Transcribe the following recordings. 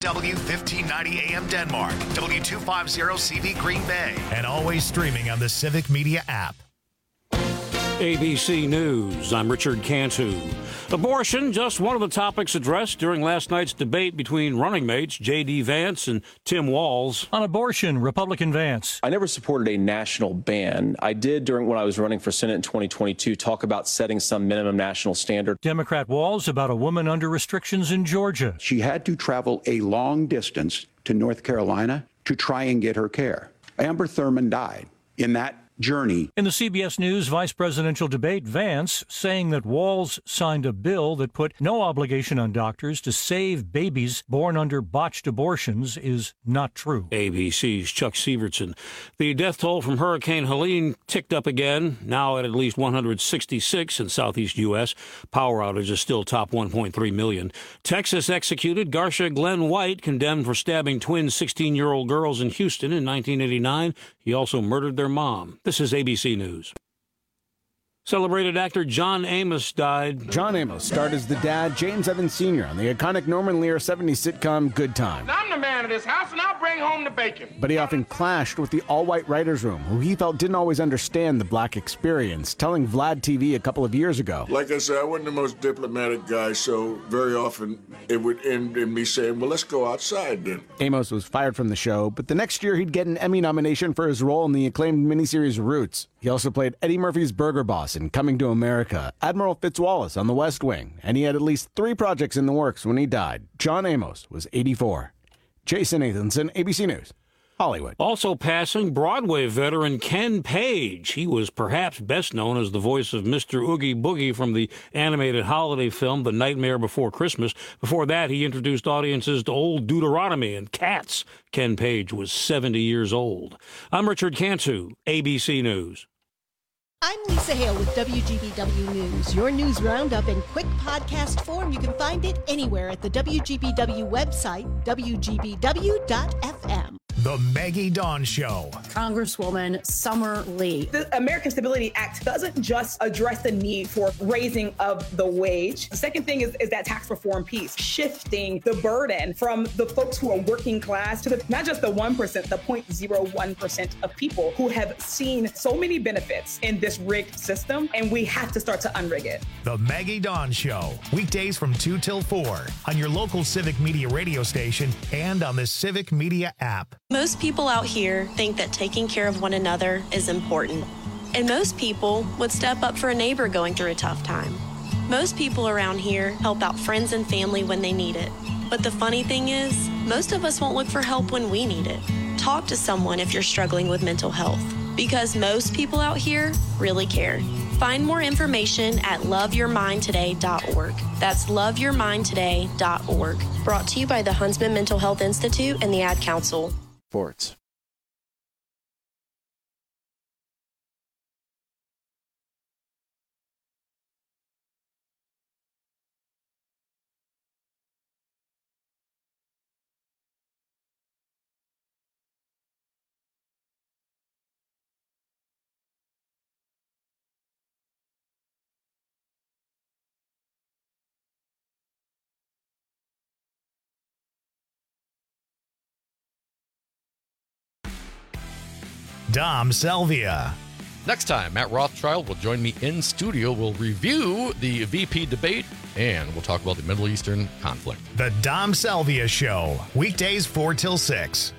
KSW 1590 AM Denmark, W250 CV Green Bay, and always streaming on the Civic Media app. ABC News, I'm Richard Cantu. Abortion, just one of the topics addressed during last night's debate between running mates J.D. Vance and Tim Walz. On abortion, Republican Vance. I never supported a national ban. I did, when I was running for Senate in 2022, talk about setting some minimum national standard. Democrat Walz about a woman under restrictions in Georgia. She had to travel a long distance to North Carolina to try and get her care. Amber Thurman died in that journey. In the CBS News vice presidential debate, Vance saying that Walz signed a bill that put no obligation on doctors to save babies born under botched abortions is not true. ABC's Chuck Sievertson. The death toll from Hurricane Helene ticked up again, now at least 166 in southeast U.S. Power outages still top 1.3 million. Texas executed Garsha Glenn White, condemned for stabbing twin 16-year-old girls in Houston in 1989. He also murdered their mom. This is ABC News. Celebrated actor John Amos died. John Amos starred as the dad, James Evans Sr., on the iconic Norman Lear 70s sitcom Good Time. I'm the man of this house, and I'll bring home the bacon. But he often clashed with the all-white writers' room, who he felt didn't always understand the black experience, telling Vlad TV a couple of years ago. Like I said, I wasn't the most diplomatic guy, so very often it would end in me saying, well, let's go outside then. Amos was fired from the show, but the next year he'd get an Emmy nomination for his role in the acclaimed miniseries Roots. He also played Eddie Murphy's Burger Boss in Coming to America, Admiral Fitzwallace on The West Wing, and he had at least 3 projects in the works when he died. John Amos was 84. Jason Nathanson, ABC News, Hollywood. Also passing, Broadway veteran Ken Page. He was perhaps best known as the voice of Mr. Oogie Boogie from the animated holiday film The Nightmare Before Christmas. Before that, he introduced audiences to Old Deuteronomy and Cats. Ken Page was 70 years old. I'm Richard Cantu, ABC News. I'm Lisa Hale with WGBW News. Your news roundup in quick podcast form. You can find it anywhere at the WGBW website, WGBW.FM. The Maggie Dawn Show. Congresswoman Summer Lee. The American Stability Act doesn't just address the need for raising of the wage. The second thing is that tax reform piece, shifting the burden from the folks who are working class to not just the 1%, the 0.01% of people who have seen so many benefits in this rigged system, and we have to start to unrig it. The Maggie Dawn Show, weekdays from 2 till 4 on your local Civic Media radio station and on the Civic Media app. Most people out here think that taking care of one another is important. And most people would step up for a neighbor going through a tough time. Most people around here help out friends and family when they need it. But the funny thing is, most of us won't look for help when we need it. Talk to someone if you're struggling with mental health, because most people out here really care. Find more information at loveyourmindtoday.org. That's loveyourmindtoday.org. Brought to you by the Huntsman Mental Health Institute and the Ad Council. Sports. Dom Salvia. Next time, Matt Rothschild will join me in studio. We'll review the VP debate, and we'll talk about the Middle Eastern conflict. The Dom Salvia Show, weekdays 4 till 6.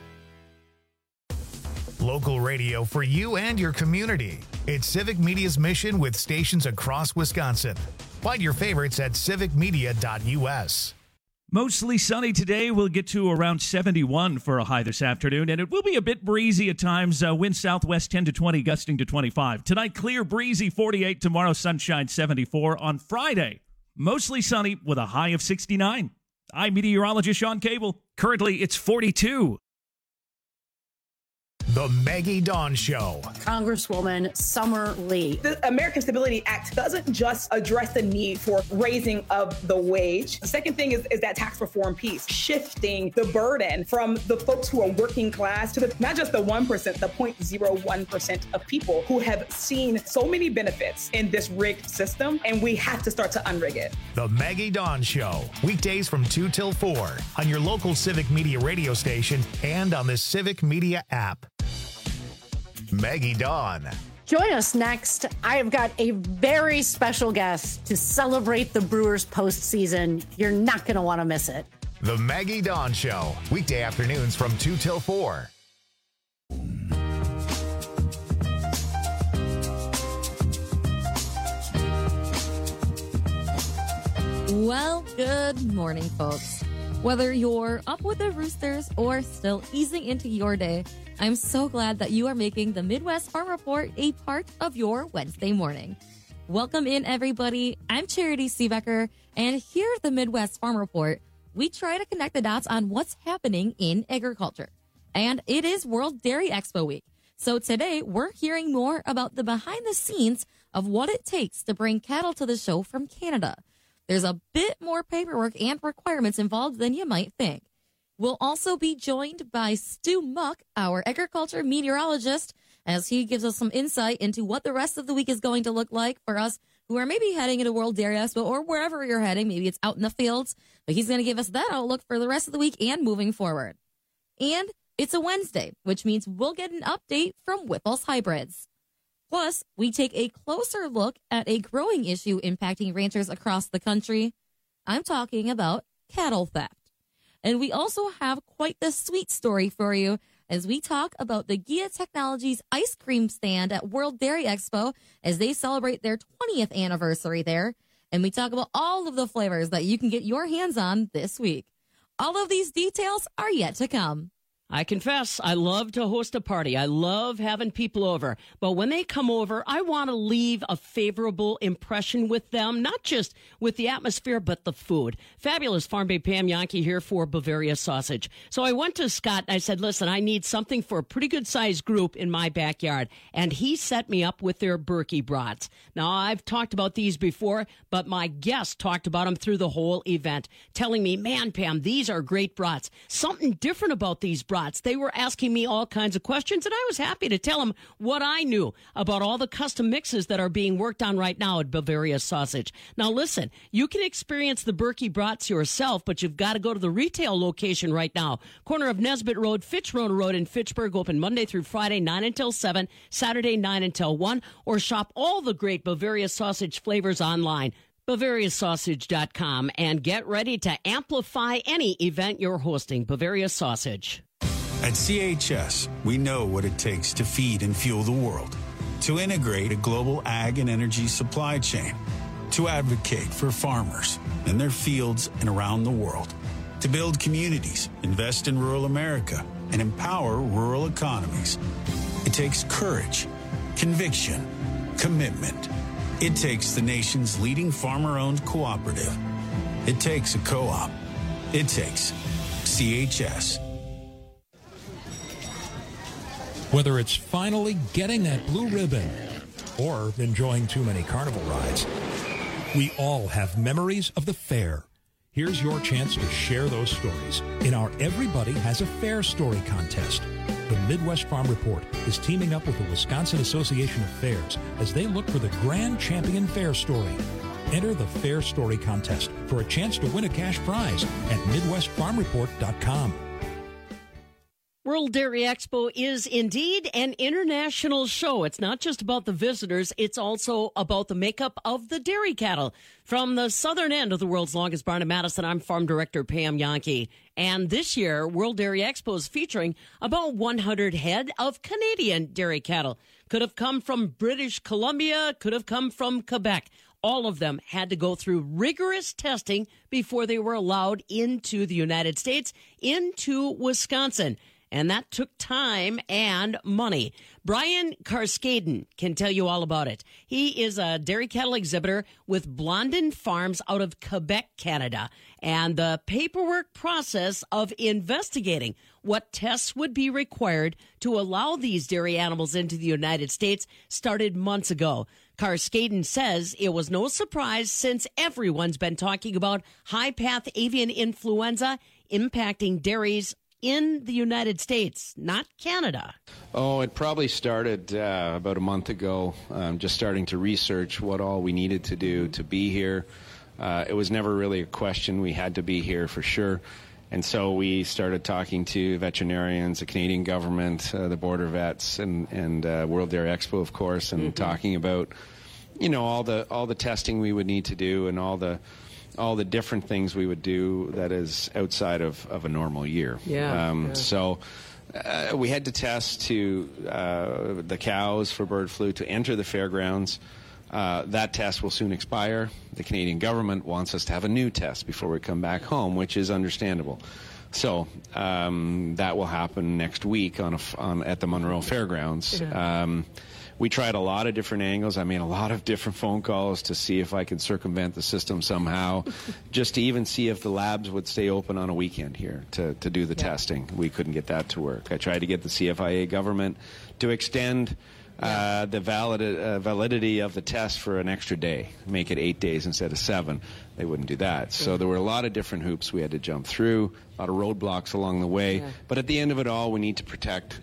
Local radio for you and your community. It's Civic Media's mission with stations across Wisconsin. Find your favorites at civicmedia.us. Mostly sunny today. We'll get to around 71 for a high this afternoon, and it will be a bit breezy at times. Wind southwest 10 to 20, gusting to 25. Tonight, clear, breezy, 48. Tomorrow, sunshine, 74. On Friday, mostly sunny with a high of 69. I'm meteorologist Sean Cable. Currently, it's 42. The Maggie Dawn Show. Congresswoman Summer Lee. The American Stability Act doesn't just address the need for raising of the wage. The second thing is that tax reform piece, shifting the burden from the folks who are working class to not just the 1%, the 0.01% of people who have seen so many benefits in this rigged system, and we have to start to unrig it. The Maggie Dawn Show, weekdays from 2 till 4 on your local Civic Media radio station and on the Civic Media app. Maggie Dawn. Join us next. I have got a very special guest to celebrate the Brewers postseason. You're not going to want to miss it. The Maggie Dawn Show, weekday afternoons from 2 till 4. Well, good morning, folks. Whether you're up with the Roosters or still easing into your day, I'm so glad that you are making the Midwest Farm Report a part of your Wednesday morning. Welcome in, everybody. I'm Charity Seebecker, and here at the Midwest Farm Report, we try to connect the dots on what's happening in agriculture. And it is World Dairy Expo week. So today, we're hearing more about the behind the scenes of what it takes to bring cattle to the show from Canada. There's a bit more paperwork and requirements involved than you might think. We'll also be joined by Stu Muck, our agriculture meteorologist, as he gives us some insight into what the rest of the week is going to look like for us who are maybe heading into World Dairy Expo or wherever you're heading. Maybe it's out in the fields, but he's going to give us that outlook for the rest of the week and moving forward. And it's a Wednesday, which means we'll get an update from Whipple's Hybrids. Plus, we take a closer look at a growing issue impacting ranchers across the country. I'm talking about cattle theft. And we also have quite the sweet story for you as we talk about the Gia Technologies ice cream stand at World Dairy Expo as they celebrate their 20th anniversary there. And we talk about all of the flavors that you can get your hands on this week. All of these details are yet to come. I confess, I love to host a party. I love having people over. But when they come over, I want to leave a favorable impression with them, not just with the atmosphere, but the food. Fabulous Farm Babe Pam Yankee here for Bavaria Sausage. So I went to Scott and I said, listen, I need something for a pretty good sized group in my backyard. And he set me up with their Berkey brats. Now, I've talked about these before, but my guest talked about them through the whole event, telling me, man, Pam, these are great brats. Something different about these brats. They were asking me all kinds of questions, and I was happy to tell them what I knew about all the custom mixes that are being worked on right now at Bavaria Sausage. Now, listen, you can experience the Berkey brats yourself, but you've got to go to the retail location right now. Corner of Nesbitt Road, Fitchrow Road in Fitchburg, open Monday through Friday, 9 until 7, Saturday, 9 until 1, or shop all the great Bavaria Sausage flavors online. BavariaSausage.com, and get ready to amplify any event you're hosting. Bavaria Sausage. At CHS, we know what it takes to feed and fuel the world, to integrate a global ag and energy supply chain, to advocate for farmers in their fields and around the world, to build communities, invest in rural America, and empower rural economies. It takes courage, conviction, commitment. It takes the nation's leading farmer-owned cooperative. It takes a co-op. It takes CHS. Whether it's finally getting that blue ribbon or enjoying too many carnival rides, we all have memories of the fair. Here's your chance to share those stories in our Everybody Has a Fair Story contest. The Midwest Farm Report is teaming up with the Wisconsin Association of Fairs as they look for the Grand Champion Fair Story. Enter the Fair Story contest for a chance to win a cash prize at MidwestFarmReport.com. World Dairy Expo is indeed an international show. It's not just about the visitors. It's also about the makeup of the dairy cattle. From the southern end of the world's longest barn in Madison, I'm Farm Director Pam Yankee. And this year, World Dairy Expo is featuring about 100 head of Canadian dairy cattle. Could have come from British Columbia, could have come from Quebec. All of them had to go through rigorous testing before they were allowed into the United States, into Wisconsin. and that took time and money. Brian Carskaden can tell you all about it. He is a dairy cattle exhibitor with Blondin Farms out of Quebec, Canada. And the paperwork process of investigating what tests would be required to allow these dairy animals into the United States started months ago. Carskaden says it was no surprise since everyone's been talking about high-path avian influenza impacting dairies in the United States, not Canada. Oh, it probably started about a month ago, just starting to research what all we needed to do to be here. It was never really a question. We had to be here for sure. And so we started talking to veterinarians, the Canadian government, the border vets, and World Dairy Expo, of course, and talking about, all the testing we would need to do and all the different things we would do that is outside of a normal year. So we had to test the cows for bird flu to enter the fairgrounds. That test will soon expire. The Canadian government wants us to have a new test before we come back home, which is understandable. So that will happen next week at the Monroe Fairgrounds. We tried a lot of different angles. I made a lot of different phone calls to see if I could circumvent the system somehow, just to even see if the labs would stay open on a weekend here to do the testing. We couldn't get that to work. I tried to get the CFIA government to extend the validity of the test for an extra day, make it 8 days instead of 7. They wouldn't do that. So there were a lot of different hoops we had to jump through, a lot of roadblocks along the way. But at the end of it all, we need to protect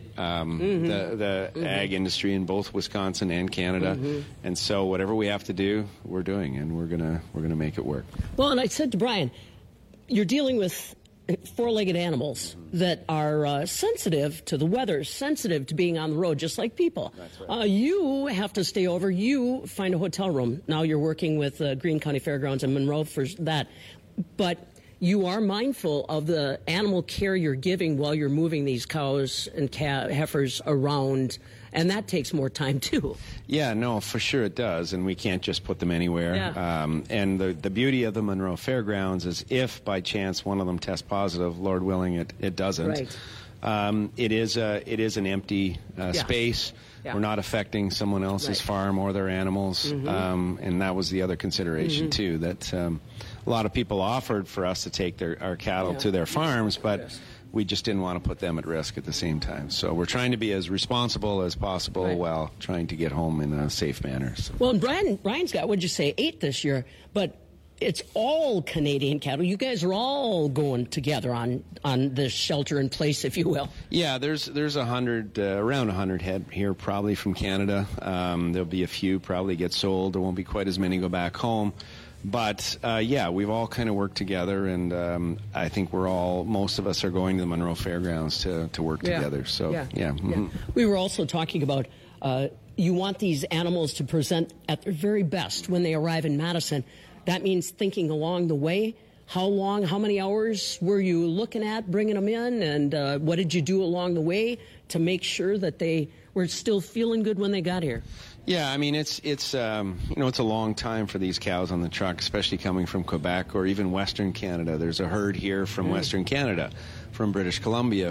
the ag industry in both Wisconsin and Canada. And so whatever we have to do, we're doing, and we're gonna make it work. Well, and I said to Brian, you're dealing with four-legged animals that are sensitive to the weather, sensitive to being on the road, just like people. That's right. You have to stay over. You find a hotel room. Now you're working with Greene County Fairgrounds in Monroe for that. But you are mindful of the animal care you're giving while you're moving these cows and heifers around, and that takes more time, too. Yeah, no, for sure it does, and we can't just put them anywhere. And the beauty of the Monroe Fairgrounds is if, by chance, one of them tests positive, Lord willing, it doesn't. Right. It is an empty space. Yeah. We're not affecting someone else's farm or their animals, and that was the other consideration, too, that a lot of people offered for us to take our cattle to their farms, but we just didn't want to put them at risk at the same time. So we're trying to be as responsible as possible while trying to get home in a safe manner. So. Well, and Brian's got, what'd you say, 8 this year, but it's all Canadian cattle. You guys are all going together on this shelter in place, if you will. Yeah, there's around 100 head here, probably from Canada. There'll be a few probably get sold. There won't be quite as many go back home. But, we've all kind of worked together, and I think most of us are going to the Monroe Fairgrounds to work together. So, We were also talking about you want these animals to present at their very best when they arrive in Madison. That means thinking along the way. How long, how many hours were you looking at bringing them in, and what did you do along the way to make sure that they were still feeling good when they got here? Yeah, I mean, it's a long time for these cows on the truck, especially coming from Quebec or even Western Canada. There's a herd here from Western Canada, from British Columbia,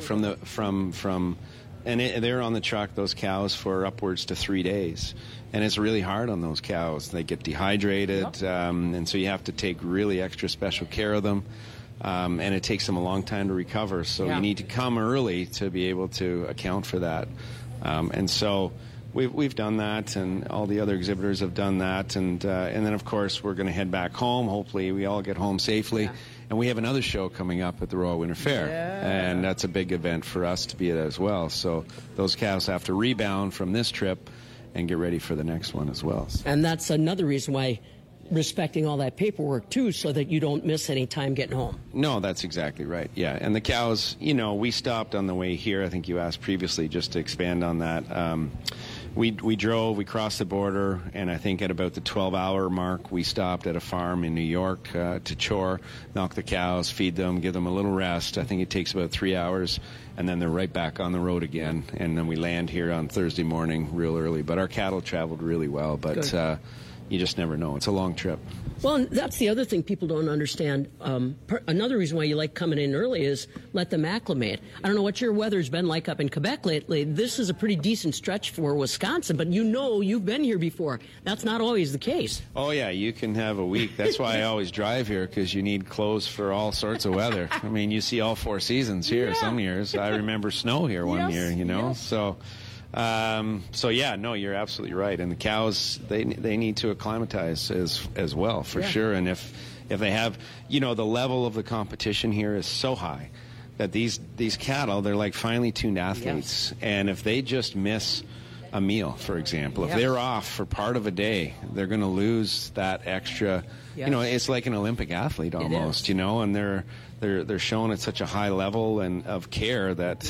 and they're on the truck, those cows, for upwards to 3 days. And it's really hard on those cows. They get dehydrated, and so you have to take really extra special care of them. And it takes them a long time to recover. So you need to come early to be able to account for that. And so we've done that, and all the other exhibitors have done that. And then, of course, we're going to head back home. Hopefully we all get home safely. And we have another show coming up at the Royal Winter Fair. And that's a big event for us to be at as well. So those cows have to rebound from this trip and get ready for the next one as well. And that's another reason why respecting all that paperwork, too, so that you don't miss any time getting home. No, that's exactly right, yeah. And the cows, we stopped on the way here. I think you asked previously, just to expand on that. We drove, we crossed the border, and I think at about the 12-hour mark, we stopped at a farm in New York to chore, milk the cows, feed them, give them a little rest. I think it takes about 3 hours, and then they're right back on the road again. And then we land here on Thursday morning real early. But our cattle traveled really well. But you just never know. It's a long trip. Well, and that's the other thing people don't understand. Another reason why you like coming in early is let them acclimate. I don't know what your weather's been like up in Quebec lately. This is a pretty decent stretch for Wisconsin, but you've been here before. That's not always the case. Oh, yeah, you can have a week. That's why I always drive here, because you need clothes for all sorts of weather. I mean, you see all 4 seasons here some years. I remember snow here one year, So... yeah, no, you're absolutely right. And the cows, they need to acclimatize as well, for sure. And if they have, the level of the competition here is so high that these cattle, they're like finely tuned athletes. Yes. And if they just miss a meal, for example, if they're off for part of a day, they're going to lose that extra, it's like an Olympic athlete almost, and they're shown at such a high level and of care that,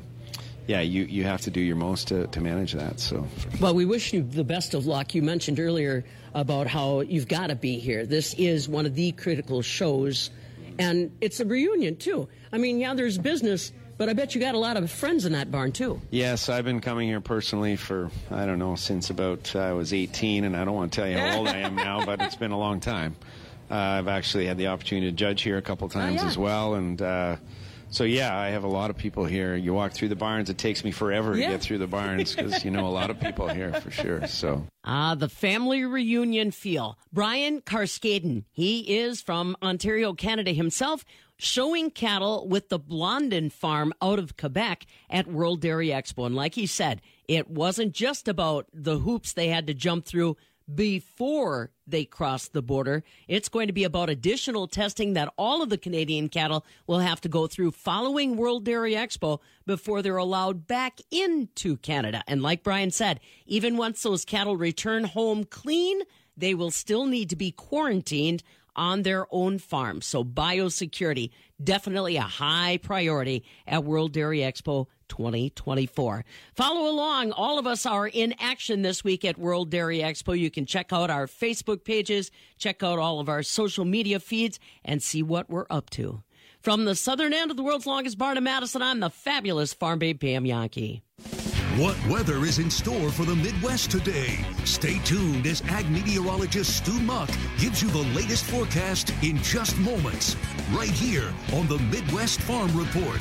you have to do your most to manage that. So, well, we wish you the best of luck. You mentioned earlier about how you've got to be here. This is one of the critical shows, and it's a reunion too. I mean, there's business, but I bet you got a lot of friends in that barn too. Yes, I've been coming here personally for, I don't know, since about I was 18, and I don't want to tell you how old I am now, but it's been a long time. I've actually had the opportunity to judge here a couple times as well, and so, I have a lot of people here. You walk through the barns, it takes me forever to get through the barns because, a lot of people here for sure. So, the family reunion feel. Brian Carskaden, he is from Ontario, Canada himself, showing cattle with the Blondin farm out of Quebec at World Dairy Expo. And like he said, it wasn't just about the hoops they had to jump through before they cross the border. It's going to be about additional testing that all of the Canadian cattle will have to go through following World Dairy Expo before they're allowed back into Canada. And like Brian said, even once those cattle return home clean, they will still need to be quarantined on their own farm. So biosecurity, definitely a high priority at World Dairy Expo 2024. Follow along. All of us are in action this week at World Dairy Expo. You can check out our Facebook pages, check out all of our social media feeds, and see what we're up to. From the southern end of the world's longest barn in Madison, I'm the fabulous farm babe Pam Yankee. What weather is in store for the Midwest today? Stay tuned as ag meteorologist Stu Muck gives you the latest forecast in just moments, right here on the Midwest Farm Report.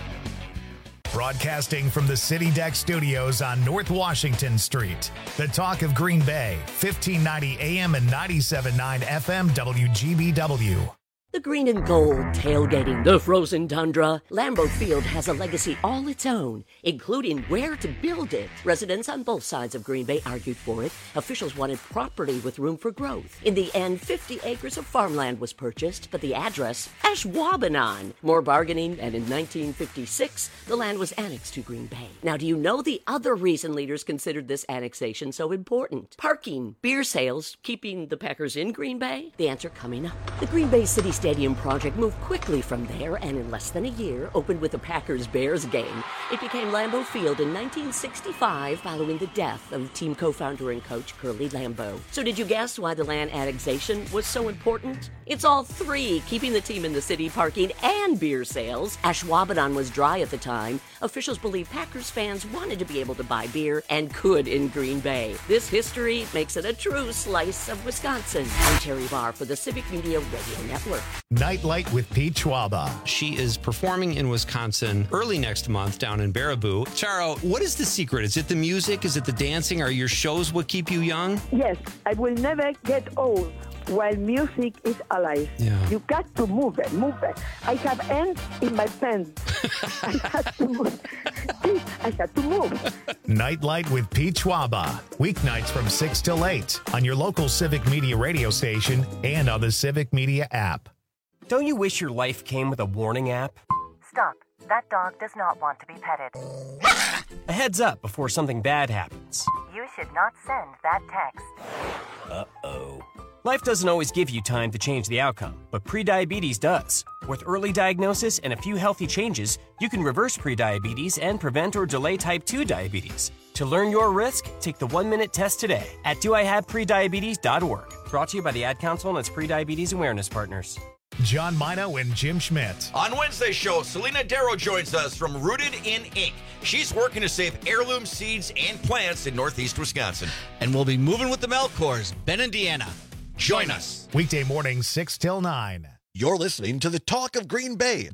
Broadcasting from the City Deck Studios on North Washington Street. The talk of Green Bay, 1590 AM and 97.9 FM WGBW. The green and gold tailgating the frozen tundra. Lambeau Field has a legacy all its own, including where to build it. Residents on both sides of Green Bay argued for it. Officials wanted property with room for growth. In the end, 50 acres of farmland was purchased, but the address, Ashwaubenon. More bargaining, and in 1956, the land was annexed to Green Bay. Now, do you know the other reason leaders considered this annexation so important? Parking, beer sales, keeping the Packers in Green Bay? The answer coming up. The Green Bay City Stadium project moved quickly from there and in less than a year opened with a Packers-Bears game. It became Lambeau Field in 1965 following the death of team co-founder and coach Curly Lambeau. So did you guess why the land annexation was so important? It's all three, keeping the team in the city, parking, and beer sales. Ashwaubenon was dry at the time. Officials believe Packers fans wanted to be able to buy beer and could in Green Bay. This history makes it a true slice of Wisconsin. I'm Terry Barr for the Civic Media Radio Network. Nightlight with Pete Schwaba. She is performing in Wisconsin early next month down in Baraboo. Charo, what is the secret? Is it the music? Is it the dancing? Are your shows what keep you young? Yes, I will never get old while music is alive. Yeah. You got to move it. I have ants in my pants. I had to move. Nightlight with Pete Schwaba. Weeknights from 6 till 8 on your local Civic Media radio station and on the Civic Media app. Don't you wish your life came with a warning app? Stop. That dog does not want to be petted. A heads up before something bad happens. You should not send that text. Uh-oh. Life doesn't always give you time to change the outcome, but prediabetes does. With early diagnosis and a few healthy changes, you can reverse prediabetes and prevent or delay type 2 diabetes. To learn your risk, take the 1-minute test today at doihaveprediabetes.org. Brought to you by the Ad Council and its prediabetes awareness partners. John Mino and Jim Schmidt. On Wednesday's show, Selena Darrow joins us from Rooted in Ink. She's working to save heirloom seeds and plants in Northeast Wisconsin. And we'll be moving with the Melkors, Ben and Deanna. Join us. Weekday mornings, 6 till 9. You're listening to the Talk of Green Bay,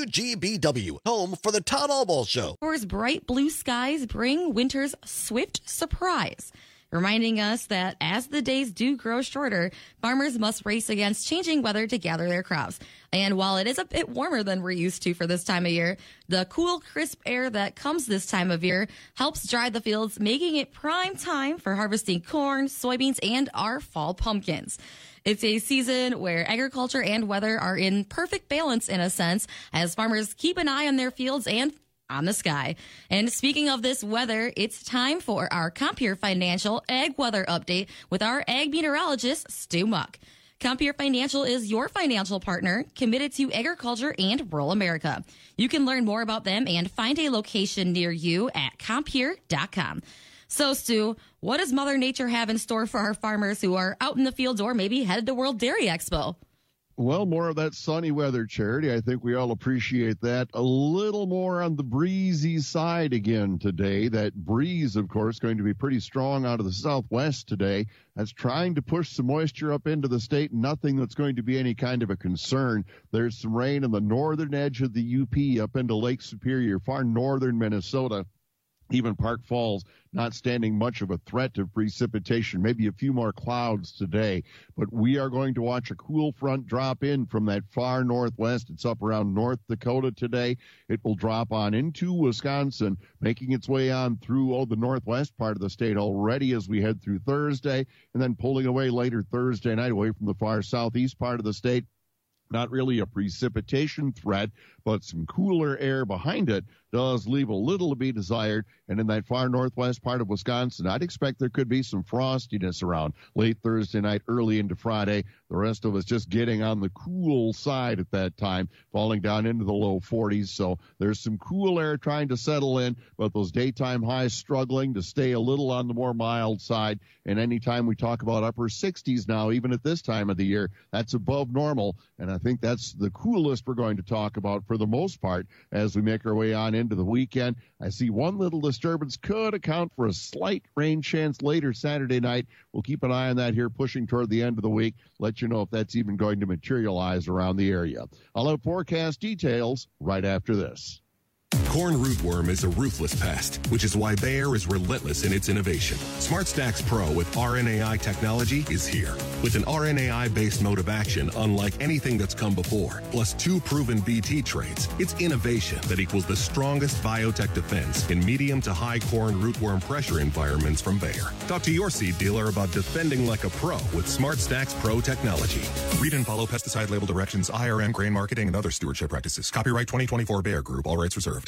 WGBW, home for the Todd Allball Show. Bright blue skies bring winter's swift surprise, reminding us that as the days do grow shorter, farmers must race against changing weather to gather their crops. And while it is a bit warmer than we're used to for this time of year, the cool, crisp air that comes this time of year helps dry the fields, making it prime time for harvesting corn, soybeans, and our fall pumpkins. It's a season where agriculture and weather are in perfect balance in a sense, as farmers keep an eye on their fields and on the sky. And speaking of this weather, it's time for our Compeer Financial Ag Weather Update with our ag meteorologist, Stu Muck. Compeer Financial is your financial partner committed to agriculture and rural America. You can learn more about them and find a location near you at Compeer.com. So, Stu, what does Mother Nature have in store for our farmers who are out in the fields or maybe headed to World Dairy Expo? Well, more of that sunny weather, Charity. I think we all appreciate that. A little more on the breezy side again today. That breeze, of course, going to be pretty strong out of the southwest today. That's trying to push some moisture up into the state. Nothing that's going to be any kind of a concern. There's some rain on the northern edge of the UP up into Lake Superior, far northern Minnesota. Even Park Falls not standing much of a threat of precipitation, maybe a few more clouds today. But we are going to watch a cool front drop in from that far northwest. It's up around North Dakota today. It will drop on into Wisconsin, making its way on through the northwest part of the state already as we head through Thursday, and then pulling away later Thursday night away from the far southeast part of the state. Not really a precipitation threat, but some cooler air behind it does leave a little to be desired. And in that far northwest part of Wisconsin, I'd expect there could be some frostiness around late Thursday night, early into Friday. The rest of us just getting on the cool side at that time, falling down into the low 40s. So there's some cool air trying to settle in, but those daytime highs struggling to stay a little on the more mild side. And anytime we talk about upper 60s now, even at this time of the year, that's above normal. And I think that's the coolest we're going to talk about for the most part as we make our way on into the weekend. I see one little disturbance could account for a slight rain chance later Saturday night. We'll keep an eye on that here pushing toward the end of the week. Let you know if that's even going to materialize around the area. I'll have forecast details right after this. Corn rootworm is a ruthless pest, which is why Bayer is relentless in its innovation. SmartStax Pro with RNAi technology is here. With an RNAi-based mode of action unlike anything that's come before, plus 2 proven BT traits, it's innovation that equals the strongest biotech defense in medium to high corn rootworm pressure environments from Bayer. Talk to your seed dealer about defending like a pro with SmartStax Pro technology. Read and follow pesticide label directions, IRM, grain marketing, and other stewardship practices. Copyright 2024 Bayer Group. All rights reserved.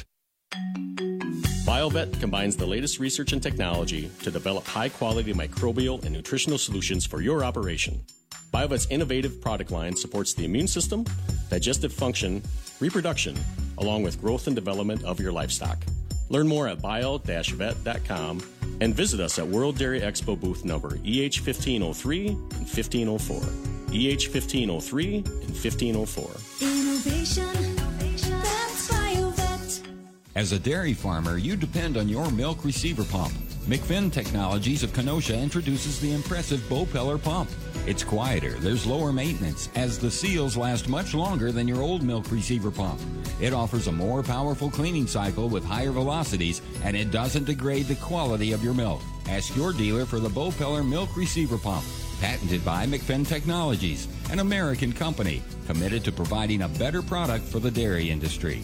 BioVet combines the latest research and technology to develop high-quality microbial and nutritional solutions for your operation. BioVet's innovative product line supports the immune system, digestive function, reproduction, along with growth and development of your livestock. Learn more at bio-vet.com and visit us at World Dairy Expo booth number EH1503 and 1504. EH1503 and 1504. Innovation. That's BioVet. As a dairy farmer, you depend on your milk receiver pump. McFinn Technologies of Kenosha introduces the impressive Bopeller pump. It's quieter, there's lower maintenance, as the seals last much longer than your old milk receiver pump. It offers a more powerful cleaning cycle with higher velocities, and it doesn't degrade the quality of your milk. Ask your dealer for the Bopeller milk receiver pump. Patented by McFinn Technologies, an American company committed to providing a better product for the dairy industry.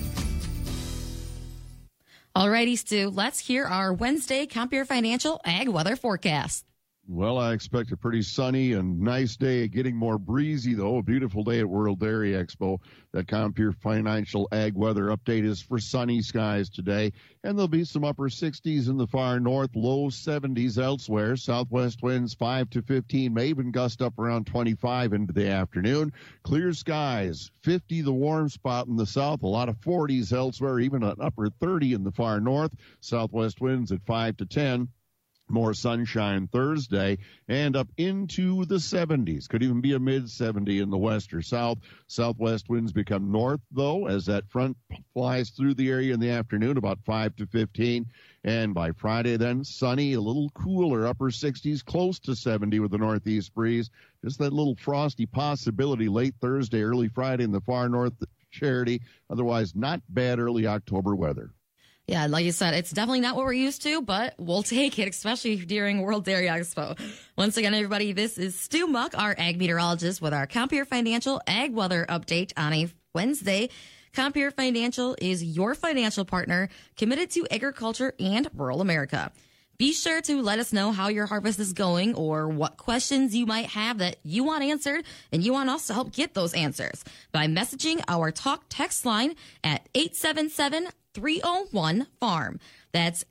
Alrighty, Stu, let's hear our Wednesday Compeer Financial Ag Weather Forecast. Well, I expect a pretty sunny and nice day, getting more breezy, though. A beautiful day at World Dairy Expo. That Compeer Financial Ag Weather Update is for sunny skies today, and there'll be some upper 60s in the far north, low 70s elsewhere. Southwest winds 5 to 15, may even gust up around 25 into the afternoon. Clear skies, 50 the warm spot in the south, a lot of 40s elsewhere, even an upper 30 in the far north. Southwest winds at 5 to 10. More sunshine Thursday and up into the 70s. Could even be a mid-70 in the west or south. Southwest winds become north, though, as that front flies through the area in the afternoon, about 5 to 15. And by Friday, then, sunny, a little cooler, upper 60s, close to 70 with the northeast breeze. Just that little frosty possibility late Thursday, early Friday in the far north, Charity. Otherwise, not bad early October weather. Yeah, like you said, it's definitely not what we're used to, but we'll take it, especially during World Dairy Expo. Once again, everybody, this is Stu Muck, our ag meteorologist, with our Compeer Financial Ag Weather Update on a Wednesday. Compeer Financial is your financial partner committed to agriculture and rural America. Be sure to let us know how your harvest is going or what questions you might have that you want answered and you want us to help get those answers by messaging our talk text line at 877-301-FARM. That's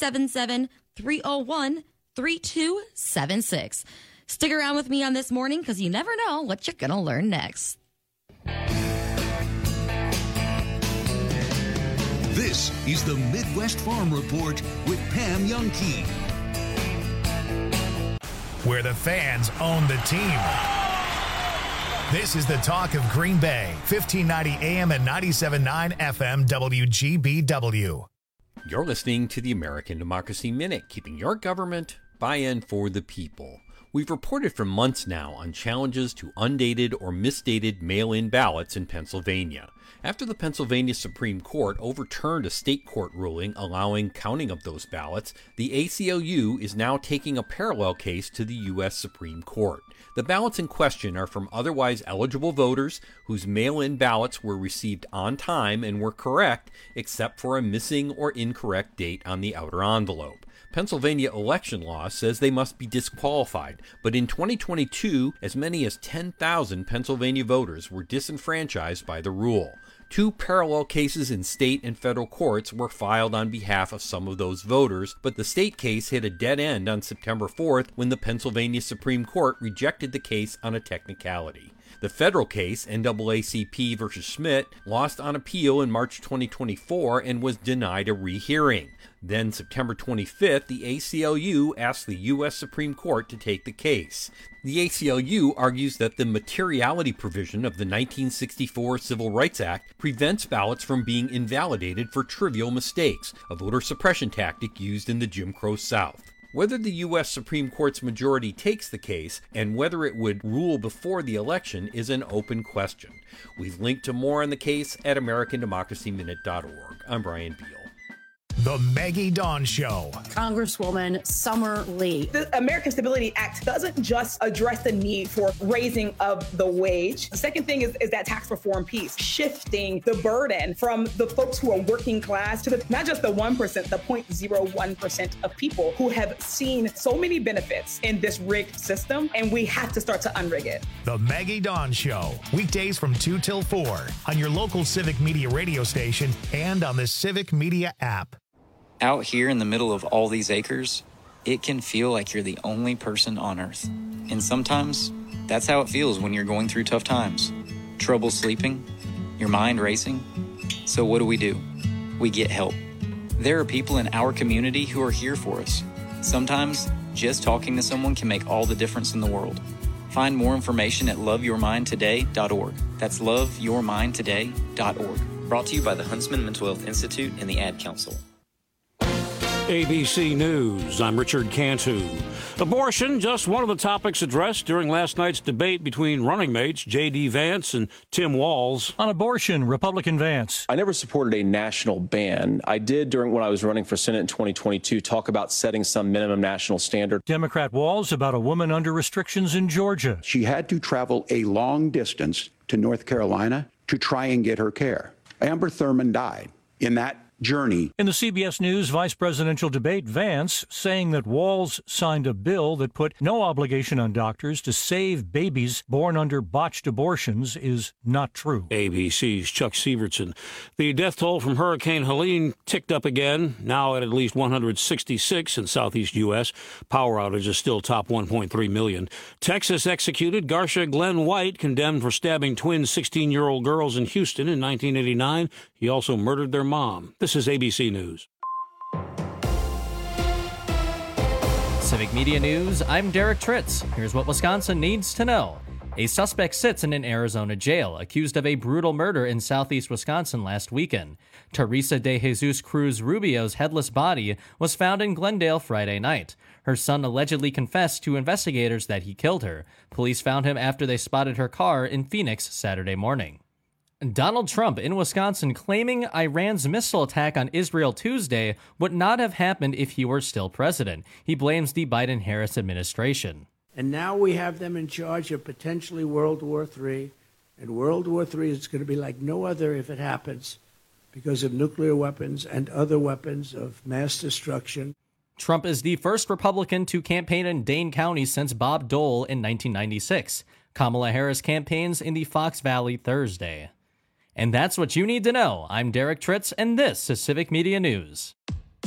877-301-3276. Stick around with me on this morning because you never know what you're going to learn next. This is the Midwest Farm Report with Pam Youngkey. Where the fans own the team. This is the talk of Green Bay, 1590 AM and 97.9 FM WGBW. You're listening to the American Democracy Minute, keeping your government by-in for the people. We've reported for months now on challenges to undated or misdated mail-in ballots in Pennsylvania. After the Pennsylvania Supreme Court overturned a state court ruling allowing counting of those ballots, the ACLU is now taking a parallel case to the U.S. Supreme Court. The ballots in question are from otherwise eligible voters whose mail-in ballots were received on time and were correct, except for a missing or incorrect date on the outer envelope. Pennsylvania election law says they must be disqualified, but in 2022, as many as 10,000 Pennsylvania voters were disenfranchised by the rule. Two parallel cases in state and federal courts were filed on behalf of some of those voters, but the state case hit a dead end on September 4th when the Pennsylvania Supreme Court rejected the case on a technicality. The federal case, NAACP v. Schmidt, lost on appeal in March 2024 and was denied a rehearing. Then, September 25th, the ACLU asked the U.S. Supreme Court to take the case. The ACLU argues that the materiality provision of the 1964 Civil Rights Act prevents ballots from being invalidated for trivial mistakes, a voter suppression tactic used in the Jim Crow South. Whether the U.S. Supreme Court's majority takes the case and whether it would rule before the election is an open question. We've linked to more on the case at AmericanDemocracyMinute.org. I'm Brian Beal. The Maggie Dawn Show. Congresswoman Summer Lee. The American Stability Act doesn't just address the need for raising of the wage. The second thing is that tax reform piece, shifting the burden from the folks who are working class to not just the 1%, the 0.01% of people who have seen so many benefits in this rigged system, and we have to start to unrig it. The Maggie Dawn Show. Weekdays from 2 till 4 on your local Civic Media radio station and on the Civic Media app. Out here in the middle of all these acres, it can feel like you're the only person on Earth. And sometimes, that's how it feels when you're going through tough times. Trouble sleeping, your mind racing. So what do? We get help. There are people in our community who are here for us. Sometimes, just talking to someone can make all the difference in the world. Find more information at loveyourmindtoday.org. That's loveyourmindtoday.org. Brought to you by the Huntsman Mental Health Institute and the Ad Council. ABC News, I'm Richard Cantu. Abortion, just one of the topics addressed during last night's debate between running mates J.D. Vance and Tim Walz. On abortion, Republican Vance. I never supported a national ban. I did, when I was running for Senate in 2022, talk about setting some minimum national standard. Democrat Walz about a woman under restrictions in Georgia. She had to travel a long distance to North Carolina to try and get her care. Amber Thurman died in that journey. In the CBS News vice presidential debate, Vance saying that Walz signed a bill that put no obligation on doctors to save babies born under botched abortions is not true. ABC's Chuck Sievertson. The death toll from Hurricane Helene ticked up again, now at least 166 in southeast U.S. Power outages still top 1.3 million. Texas executed Garsha Glenn White, condemned for stabbing twin 16-year-old girls in Houston in 1989. He also murdered their mom. This is ABC News. Civic Media News, I'm Derek Tritz. Here's what Wisconsin needs to know. A suspect sits in an Arizona jail, accused of a brutal murder in southeast Wisconsin last weekend. Teresa de Jesus Cruz Rubio's headless body was found in Glendale Friday night. Her son allegedly confessed to investigators that he killed her. Police found him after they spotted her car in Phoenix Saturday morning. Donald Trump in Wisconsin claiming Iran's missile attack on Israel Tuesday would not have happened if he were still president. He blames the Biden-Harris administration. And now we have them in charge of potentially World War III. And World War III is going to be like no other if it happens because of nuclear weapons and other weapons of mass destruction. Trump is the first Republican to campaign in Dane County since Bob Dole in 1996. Kamala Harris campaigns in the Fox Valley Thursday. And that's what you need to know. I'm Derek Tritz, and this is Civic Media News.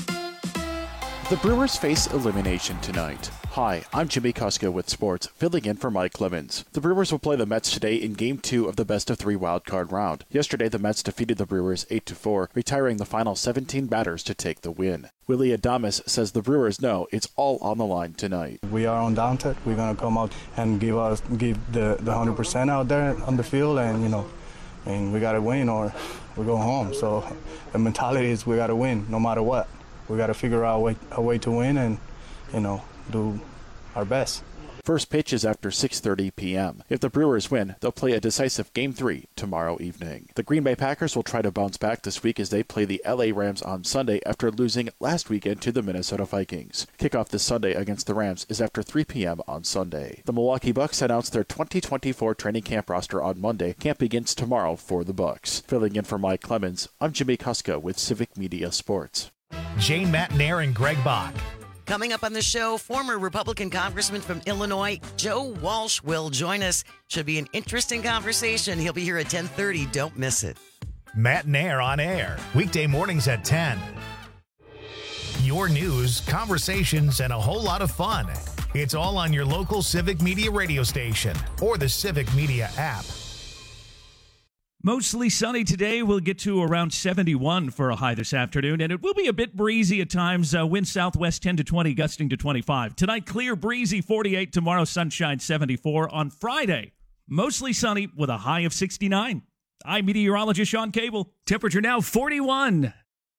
The Brewers face elimination tonight. Hi, I'm Jimmy Kuska with sports, filling in for Mike Clemens. The Brewers will play the Mets today in Game 2 of the best-of-3 wildcard round. Yesterday, the Mets defeated the Brewers 8-4, retiring the final 17 batters to take the win. Willie Adames says the Brewers know it's all on the line tonight. We are undaunted. We're going to come out and give the 100% out there on the field, and we got to win or we go home. So the mentality is we got to win no matter what. We got to figure out a way to win and, do our best. First pitch is after 6:30 p.m. If the Brewers win, they'll play a decisive Game 3 tomorrow evening. The Green Bay Packers will try to bounce back this week as they play the LA Rams on Sunday after losing last weekend to the Minnesota Vikings. Kickoff this Sunday against the Rams is after 3 p.m. on Sunday. The Milwaukee Bucks announced their 2024 training camp roster on Monday. Camp begins tomorrow for the Bucks. Filling in for Mike Clemens, I'm Jimmy Kuska with Civic Media Sports. Jane Matnair and Greg Bach. Coming up on the show, former Republican Congressman from Illinois, Joe Walsh, will join us. Should be an interesting conversation. He'll be here at 10:30. Don't miss it. Matnair on air, weekday mornings at 10. Your news, conversations, and a whole lot of fun. It's all on your local Civic Media radio station or the Civic Media app. Mostly sunny today. We'll get to around 71 for a high this afternoon, and it will be a bit breezy at times. Wind southwest 10 to 20, gusting to 25. Tonight, clear, breezy, 48. Tomorrow, sunshine, 74. On Friday, mostly sunny with a high of 69. I'm meteorologist Sean Cable. Temperature now 41.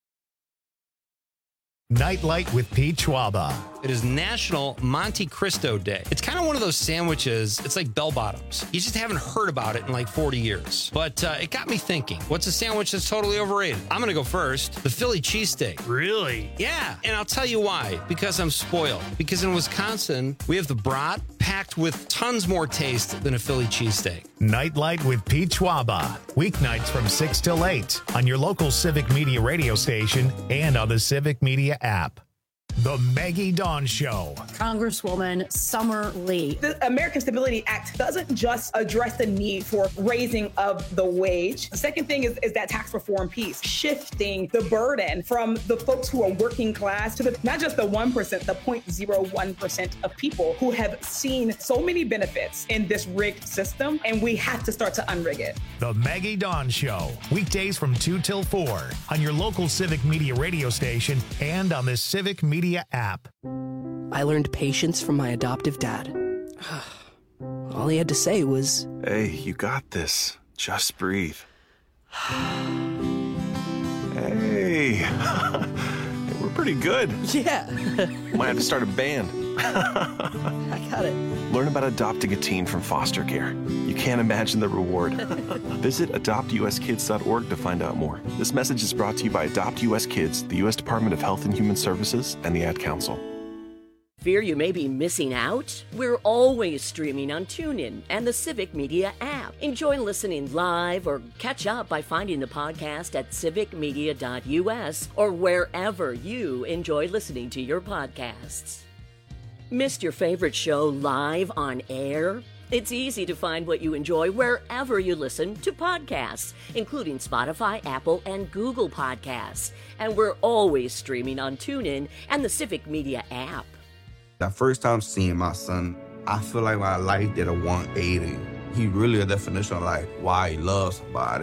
Nightlight with Pete Schwaba. It is National Monte Cristo Day. It's kind of one of those sandwiches, it's like bell bottoms. You just haven't heard about it in like 40 years. But it got me thinking, what's a sandwich that's totally overrated? I'm going to go first. The Philly cheesesteak. Really? Yeah, and I'll tell you why. Because I'm spoiled. Because in Wisconsin, we have the brat packed with tons more taste than a Philly cheesesteak. Nightlight with Pete Schwaba. Weeknights from 6 till 8 on your local Civic Media radio station and on the Civic Media app. The Maggie Dawn Show. Congresswoman Summer Lee. The American Stability Act doesn't just address the need for raising of the wage. The second thing is that tax reform piece, shifting the burden from the folks who are working class to not just the 1%, the 0.01% of people who have seen so many benefits in this rigged system, and we have to start to unrig it. The Maggie Dawn Show. Weekdays from 2 till 4 on your local Civic Media radio station and on the Civic Media app. I learned patience from my adoptive dad. All he had to say was, "Hey, you got this. Just breathe." Hey, we're pretty good. Yeah. Might have to start a band. I got it. Learn about adopting a teen from foster care. You can't imagine the reward. Visit adoptuskids.org to find out more. This message is brought to you by Adopt US Kids, the U.S. Department of Health and Human Services, and the Ad Council. Fear you may be missing out? We're always streaming on TuneIn and the Civic Media app. Enjoy listening live or catch up by finding the podcast at civicmedia.us or wherever you enjoy listening to your podcasts. Missed your favorite show live on air? It's easy to find what you enjoy wherever you listen to podcasts, including Spotify, Apple, and Google Podcasts. And we're always streaming on TuneIn and the Civic Media app. The first time seeing my son, I feel like my life did a 180. He really a definition of like why he loves somebody.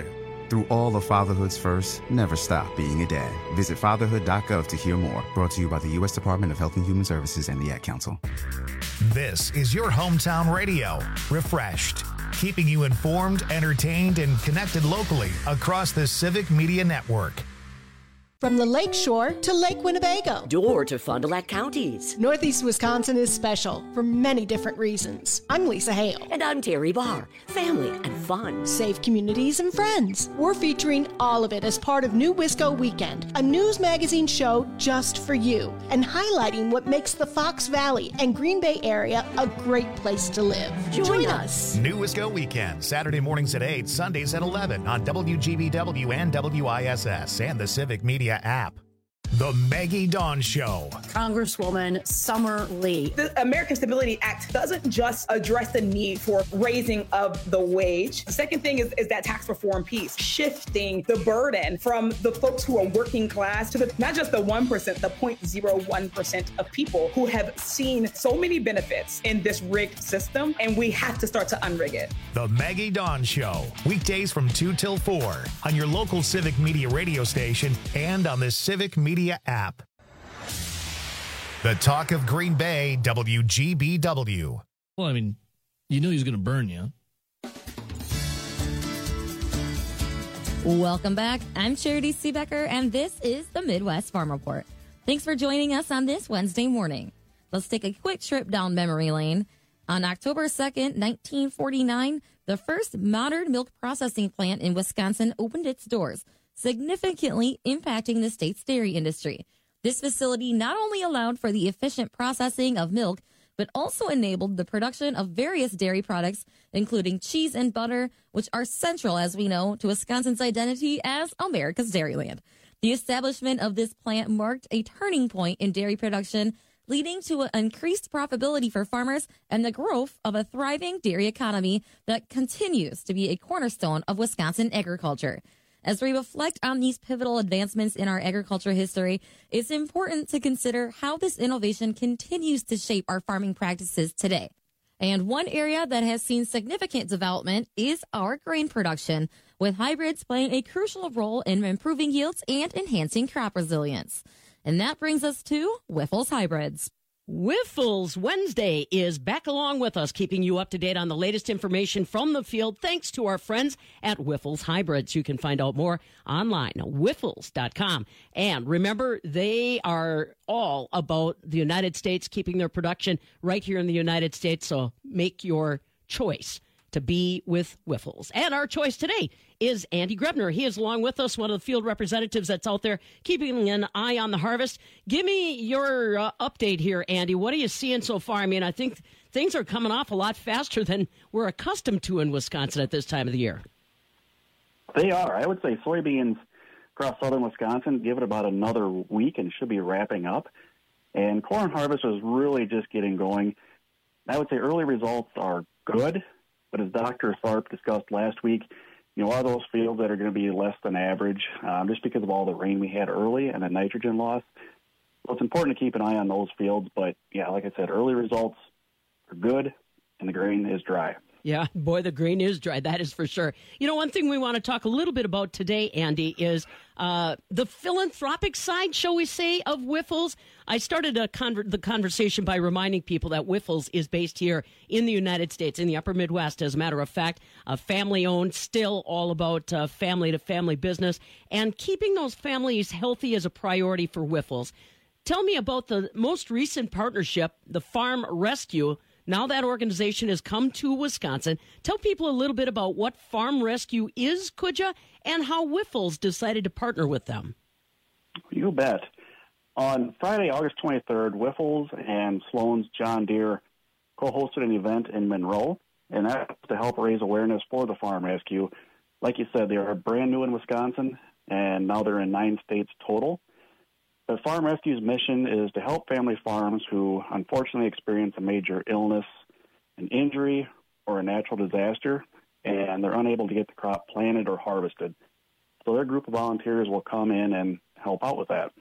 Through all of fatherhood's firsts, never stop being a dad. Visit fatherhood.gov to hear more. Brought to you by the U.S. Department of Health and Human Services and the Ad Council. This is your hometown radio, refreshed, keeping you informed, entertained, and connected locally across the Civic Media Network. From the Lake Shore to Lake Winnebago. Door to Fond du Lac counties. Northeast Wisconsin is special for many different reasons. I'm Lisa Hale. And I'm Terry Barr. Family and fun. Safe communities and friends. We're featuring all of it as part of New Wisco Weekend, a news magazine show just for you, and highlighting what makes the Fox Valley and Green Bay area a great place to live. Join us. New Wisco Weekend, Saturday mornings at 8, Sundays at 11 on WGBW and WISS and the Civic Media app. The Maggie Dawn Show. Congresswoman Summer Lee. The American Stability Act doesn't just address the need for raising of the wage. The second thing is that tax reform piece, shifting the burden from the folks who are working class to not just the 1%, the 0.01% of people who have seen so many benefits in this rigged system, and we have to start to unrig it. The Maggie Dawn Show, weekdays from 2 till 4 on your local Civic Media radio station and on the Civic Media app. The talk of Green Bay, WGBW. Well, I mean, you knew he was going to burn you. Welcome back. I'm Charity Seebecker, and this is the Midwest Farm Report. Thanks for joining us on this Wednesday morning. Let's take a quick trip down memory lane. On October 2nd, 1949, the first modern milk processing plant in Wisconsin opened its doors, significantly impacting the state's dairy industry. This facility not only allowed for the efficient processing of milk, but also enabled the production of various dairy products, including cheese and butter, which are central, as we know, to Wisconsin's identity as America's dairyland. The establishment of this plant marked a turning point in dairy production, leading to an increased profitability for farmers and the growth of a thriving dairy economy that continues to be a cornerstone of Wisconsin agriculture. As we reflect on these pivotal advancements in our agriculture history, it's important to consider how this innovation continues to shape our farming practices today. And one area that has seen significant development is our grain production, with hybrids playing a crucial role in improving yields and enhancing crop resilience. And that brings us to Wyffels Hybrids. Wyffels Wednesday is back along with us, keeping you up to date on the latest information from the field, thanks to our friends at Wyffels Hybrids. You can find out more online, wyffels.com. And remember, they are all about the United States, keeping their production right here in the United States. So make your choice to be with Wyffels. And our choice today is Andy Grebner. He is along with us, one of the field representatives that's out there keeping an eye on the harvest. Give me your update here, Andy. What are you seeing so far? I mean, I think things are coming off a lot faster than we're accustomed to in Wisconsin at this time of the year. They are. I would say soybeans across southern Wisconsin, give it about another week and should be wrapping up. And corn harvest is really just getting going. I would say early results are good. But as Dr. Tharp discussed last week, a lot of those fields that are going to be less than average just because of all the rain we had early and the nitrogen loss. So it's important to keep an eye on those fields. But, yeah, like I said, early results are good and the grain is dry. Yeah, boy, the grain is dry. That is for sure. One thing we want to talk a little bit about today, Andy, is the philanthropic side, shall we say, of Wyffels. I started the conversation by reminding people that Wyffels is based here in the United States, in the upper Midwest, as a matter of fact, family-owned, still all about family-to-family business, and keeping those families healthy is a priority for Wyffels. Tell me about the most recent partnership, the Farm Rescue. Now that organization has come to Wisconsin. Tell people a little bit about what Farm Rescue is, could you, and how Wyffels decided to partner with them. You bet. On Friday, August 23rd, Wyffels and Sloan's John Deere co-hosted an event in Monroe, and that's to help raise awareness for the Farm Rescue. Like you said, they are brand new in Wisconsin, and now they're in 9 states total. The Farm Rescue's mission is to help family farms who unfortunately experience a major illness, an injury, or a natural disaster, and they're unable to get the crop planted or harvested. So their group of volunteers will come in and help out with that.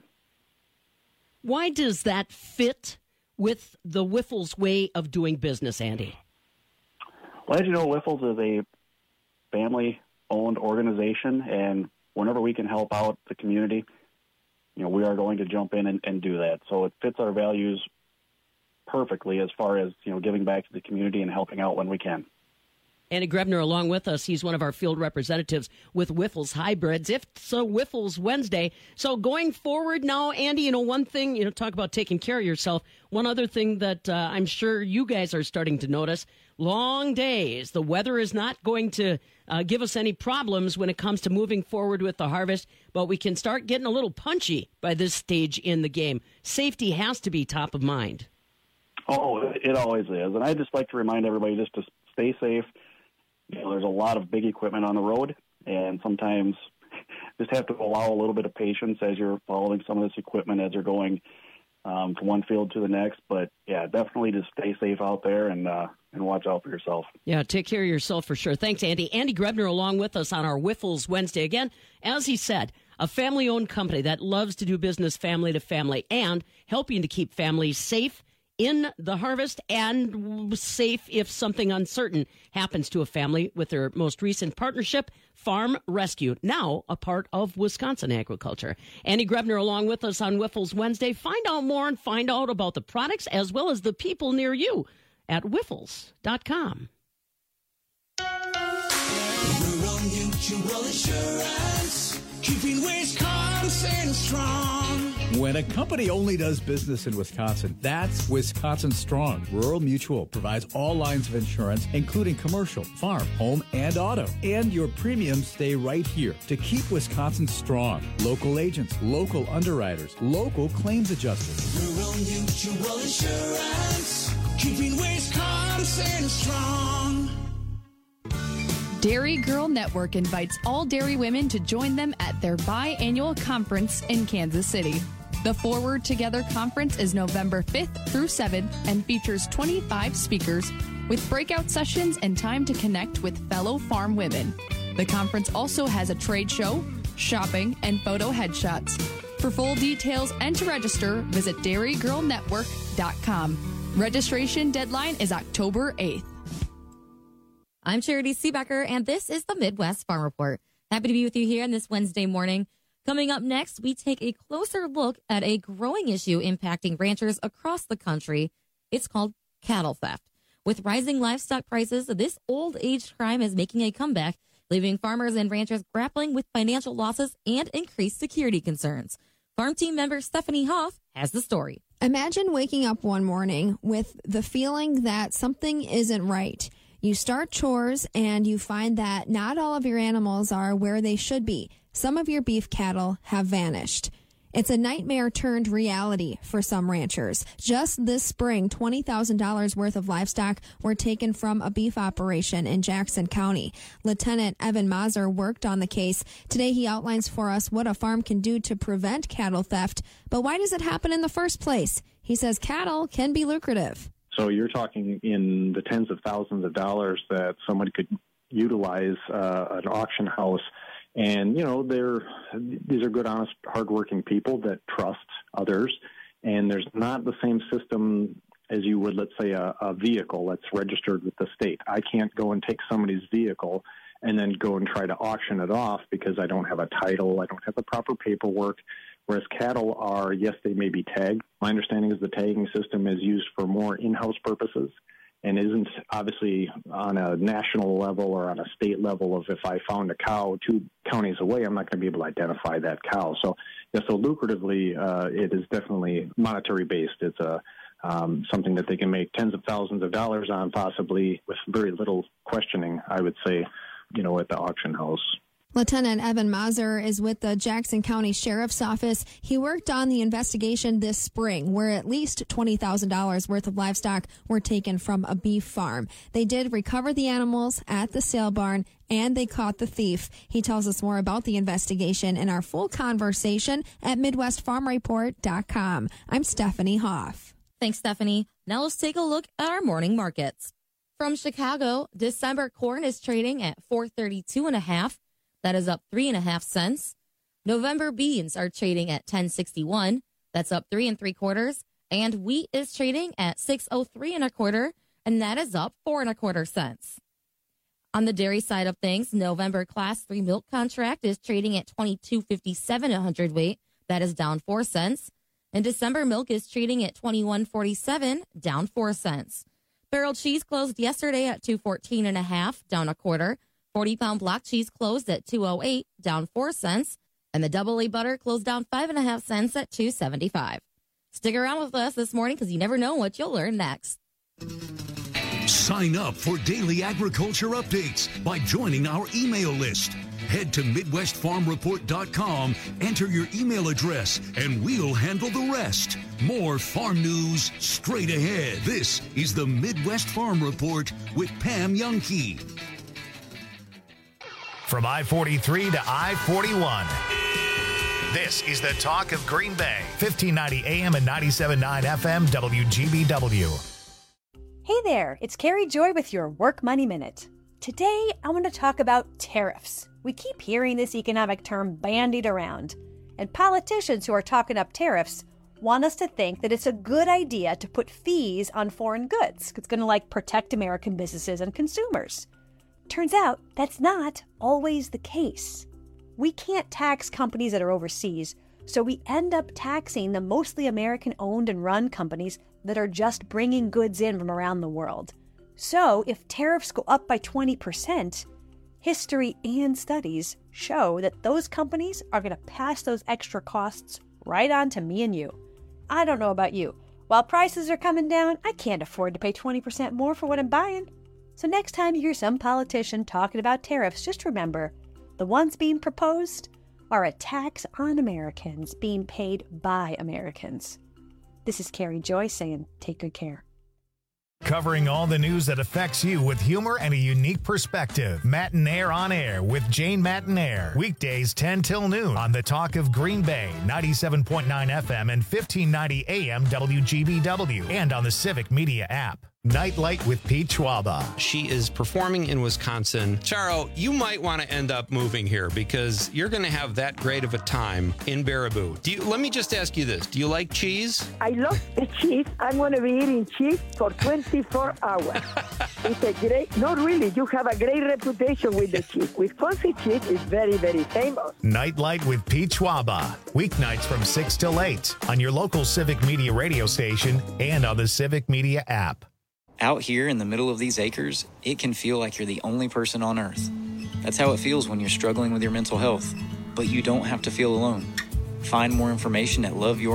Why does that fit with the Wyffels way of doing business, Andy? Well, as you know, Wyffels is a family owned organization, and whenever we can help out the community, we are going to jump in and do that. So it fits our values perfectly as far as, giving back to the community and helping out when we can. Andy Grebner along with us. He's one of our field representatives with Wiffles Hybrids. It's a Wiffles Wednesday. So going forward now, Andy, one thing, talk about taking care of yourself. One other thing that I'm sure you guys are starting to notice, long days. The weather is not going to give us any problems when it comes to moving forward with the harvest, but we can start getting a little punchy by this stage in the game. Safety has to be top of mind. Oh, it always is. And I just like to remind everybody just to stay safe. There's a lot of big equipment on the road, and sometimes just have to allow a little bit of patience as you're following some of this equipment as you're going from one field to the next. But, yeah, definitely just stay safe out there and watch out for yourself. Yeah, take care of yourself for sure. Thanks, Andy. Andy Grebner along with us on our Wiffles Wednesday. Again, as he said, a family-owned company that loves to do business family to family and helping to keep families safe in the harvest and safe if something uncertain happens to a family with their most recent partnership, Farm Rescue, now a part of Wisconsin Agriculture. Andy Grebner along with us on Wiffles Wednesday. Find out more and find out about the products as well as the people near you at Wiffles.com. Rural Mutual Insurance, keeping Wisconsin strong. When a company only does business in Wisconsin, that's Wisconsin Strong. Rural Mutual provides all lines of insurance, including commercial, farm, home, and auto. And your premiums stay right here to keep Wisconsin strong. Local agents, local underwriters, local claims adjusters. Rural Mutual Insurance, keeping Wisconsin strong. Dairy Girl Network invites all dairy women to join them at their biannual conference in Kansas City. The Forward Together Conference is November 5th through 7th and features 25 speakers with breakout sessions and time to connect with fellow farm women. The conference also has a trade show, shopping, and photo headshots. For full details and to register, visit dairygirlnetwork.com. Registration deadline is October 8th. I'm Charity Seebecker, and this is the Midwest Farm Report. Happy to be with you here on this Wednesday morning. Coming up next, we take a closer look at a growing issue impacting ranchers across the country. It's called cattle theft. With rising livestock prices, this old-age crime is making a comeback, leaving farmers and ranchers grappling with financial losses and increased security concerns. Farm team member Stephanie Hoff has the story. Imagine waking up one morning with the feeling that something isn't right. You start chores and you find that not all of your animals are where they should be. Some of your beef cattle have vanished. It's a nightmare turned reality for some ranchers. Just this spring, $20,000 worth of livestock were taken from a beef operation in Jackson County. Lieutenant Evan Mazur worked on the case. Today he outlines for us what a farm can do to prevent cattle theft. But why does it happen in the first place? He says cattle can be lucrative. So you're talking in the tens of thousands of dollars that somebody could utilize an auction house. And, these are good, honest, hardworking people that trust others. And there's not the same system as you would, let's say, a vehicle that's registered with the state. I can't go and take somebody's vehicle and then go and try to auction it off because I don't have a title, I don't have the proper paperwork. Whereas cattle are, yes, they may be tagged. My understanding is the tagging system is used for more in-house purposes and isn't obviously on a national level or on a state level of if I found a cow 2 counties away, I'm not going to be able to identify that cow. So, so lucratively, it is definitely monetary-based. It's something that they can make tens of thousands of dollars on, possibly with very little questioning, I would say, at the auction house. Lieutenant Evan Mazur is with the Jackson County Sheriff's Office. He worked on the investigation this spring, where at least $20,000 worth of livestock were taken from a beef farm. They did recover the animals at the sale barn, and they caught the thief. He tells us more about the investigation in our full conversation at MidwestFarmReport.com. I'm Stephanie Hoff. Thanks, Stephanie. Now let's take a look at our morning markets. From Chicago, December corn is trading at $432.5. That is up 3.5 cents. November beans are trading at $10.61. That's up 3 3/4. And wheat is trading at $6.03 1/4, and that is up 4 1/4 cents. On the dairy side of things, November Class 3 milk contract is trading at $22.57 a hundredweight. That is down 4 cents. And December milk is trading at $21.47, down 4 cents. Barrel cheese closed yesterday at $2.14.5, down a quarter. 40-pound block cheese closed at $2.08, down 4 cents. And the double A butter closed down 5.5 cents at $2.75. Stick around with us this morning because you never know what you'll learn next. Sign up for daily agriculture updates by joining our email list. Head to MidwestFarmReport.com, enter your email address, and we'll handle the rest. More farm news straight ahead. This is the Midwest Farm Report with Pam Youngkey. From I-43 to I-41. This is the talk of Green Bay. 1590 AM and 97.9 FM WGBW. Hey there, it's Carrie Joy with your Work Money Minute. Today, I want to talk about tariffs. We keep hearing this economic term bandied around, and politicians who are talking up tariffs want us to think that it's a good idea to put fees on foreign goods. It's going to protect American businesses and consumers. Turns out that's not always the case. We can't tax companies that are overseas, so we end up taxing the mostly American-owned and run companies that are just bringing goods in from around the world. So if tariffs go up by 20%, history and studies show that those companies are going to pass those extra costs right on to me and you. I don't know about you. While prices are coming down, I can't afford to pay 20% more for what I'm buying. So next time you hear some politician talking about tariffs, just remember, the ones being proposed are a tax on Americans being paid by Americans. This is Carrie Joy saying, take good care. Covering all the news that affects you with humor and a unique perspective. Matinaire on Air with Jane Matinaire. Weekdays 10 till noon on the Talk of Green Bay, 97.9 FM and 1590 AM WGBW, and on the Civic Media app. Nightlight with Pete Schwaba. She is performing in Wisconsin. Charo, you might want to end up moving here because you're going to have that great of a time in Baraboo. Let me just ask you this. Do you like cheese? I love the cheese. I'm going to be eating cheese for 24 hours. It's a great, not really, you have a great reputation with the cheese. Wisconsin cheese is very, very famous. Nightlight with Pete Schwaba. Weeknights from 6 till 8 on your local Civic Media radio station and on the Civic Media app. Out here in the middle of these acres, it can feel like you're the only person on earth. That's how it feels when you're struggling with your mental health. But you don't have to feel alone. Find more information at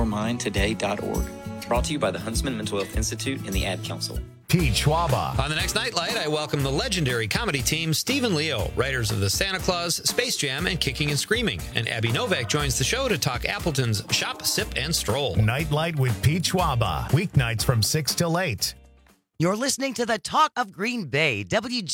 loveyourmindtoday.org. Brought to you by the Huntsman Mental Health Institute and the Ad Council. Pete Schwaba. On the next Nightlight, I welcome the legendary comedy team Stephen Leo, writers of The Santa Claus, Space Jam, and Kicking and Screaming. And Abby Novak joins the show to talk Appleton's Shop, Sip, and Stroll. Nightlight with Pete Schwaba. Weeknights from 6 till 8. You're listening to the Talk of Green Bay,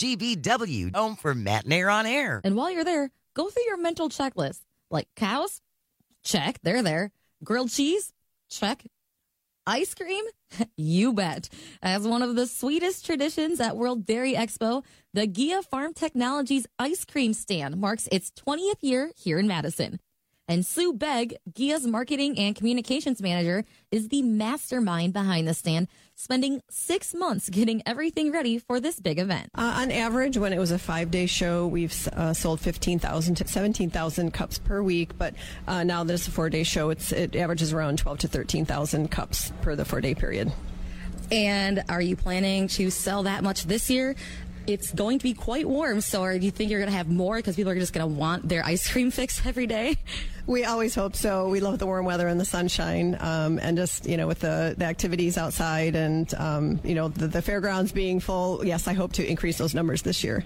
WGBW, home for Matinaire on Air. And while you're there, go through your mental checklist. Like cows? Check, they're there. Grilled cheese? Check. Ice cream? You bet. As one of the sweetest traditions at World Dairy Expo, the Gia Farm Technologies ice cream stand marks its 20th year here in Madison. And Sue Begg, Gia's marketing and communications manager, is the mastermind behind the stand, spending 6 months getting everything ready for this big event. On average, when it was a 5-day show, we've sold 15,000 to 17,000 cups per week. But now that it's a 4-day show, it averages around 12 to 13,000 cups per the 4-day period. And are you planning to sell that much this year? It's going to be quite warm, so do you think you're going to have more because people are just going to want their ice cream fix every day? We always hope so. We love the warm weather and the sunshine, and just, with the activities outside and, the fairgrounds being full. Yes, I hope to increase those numbers this year.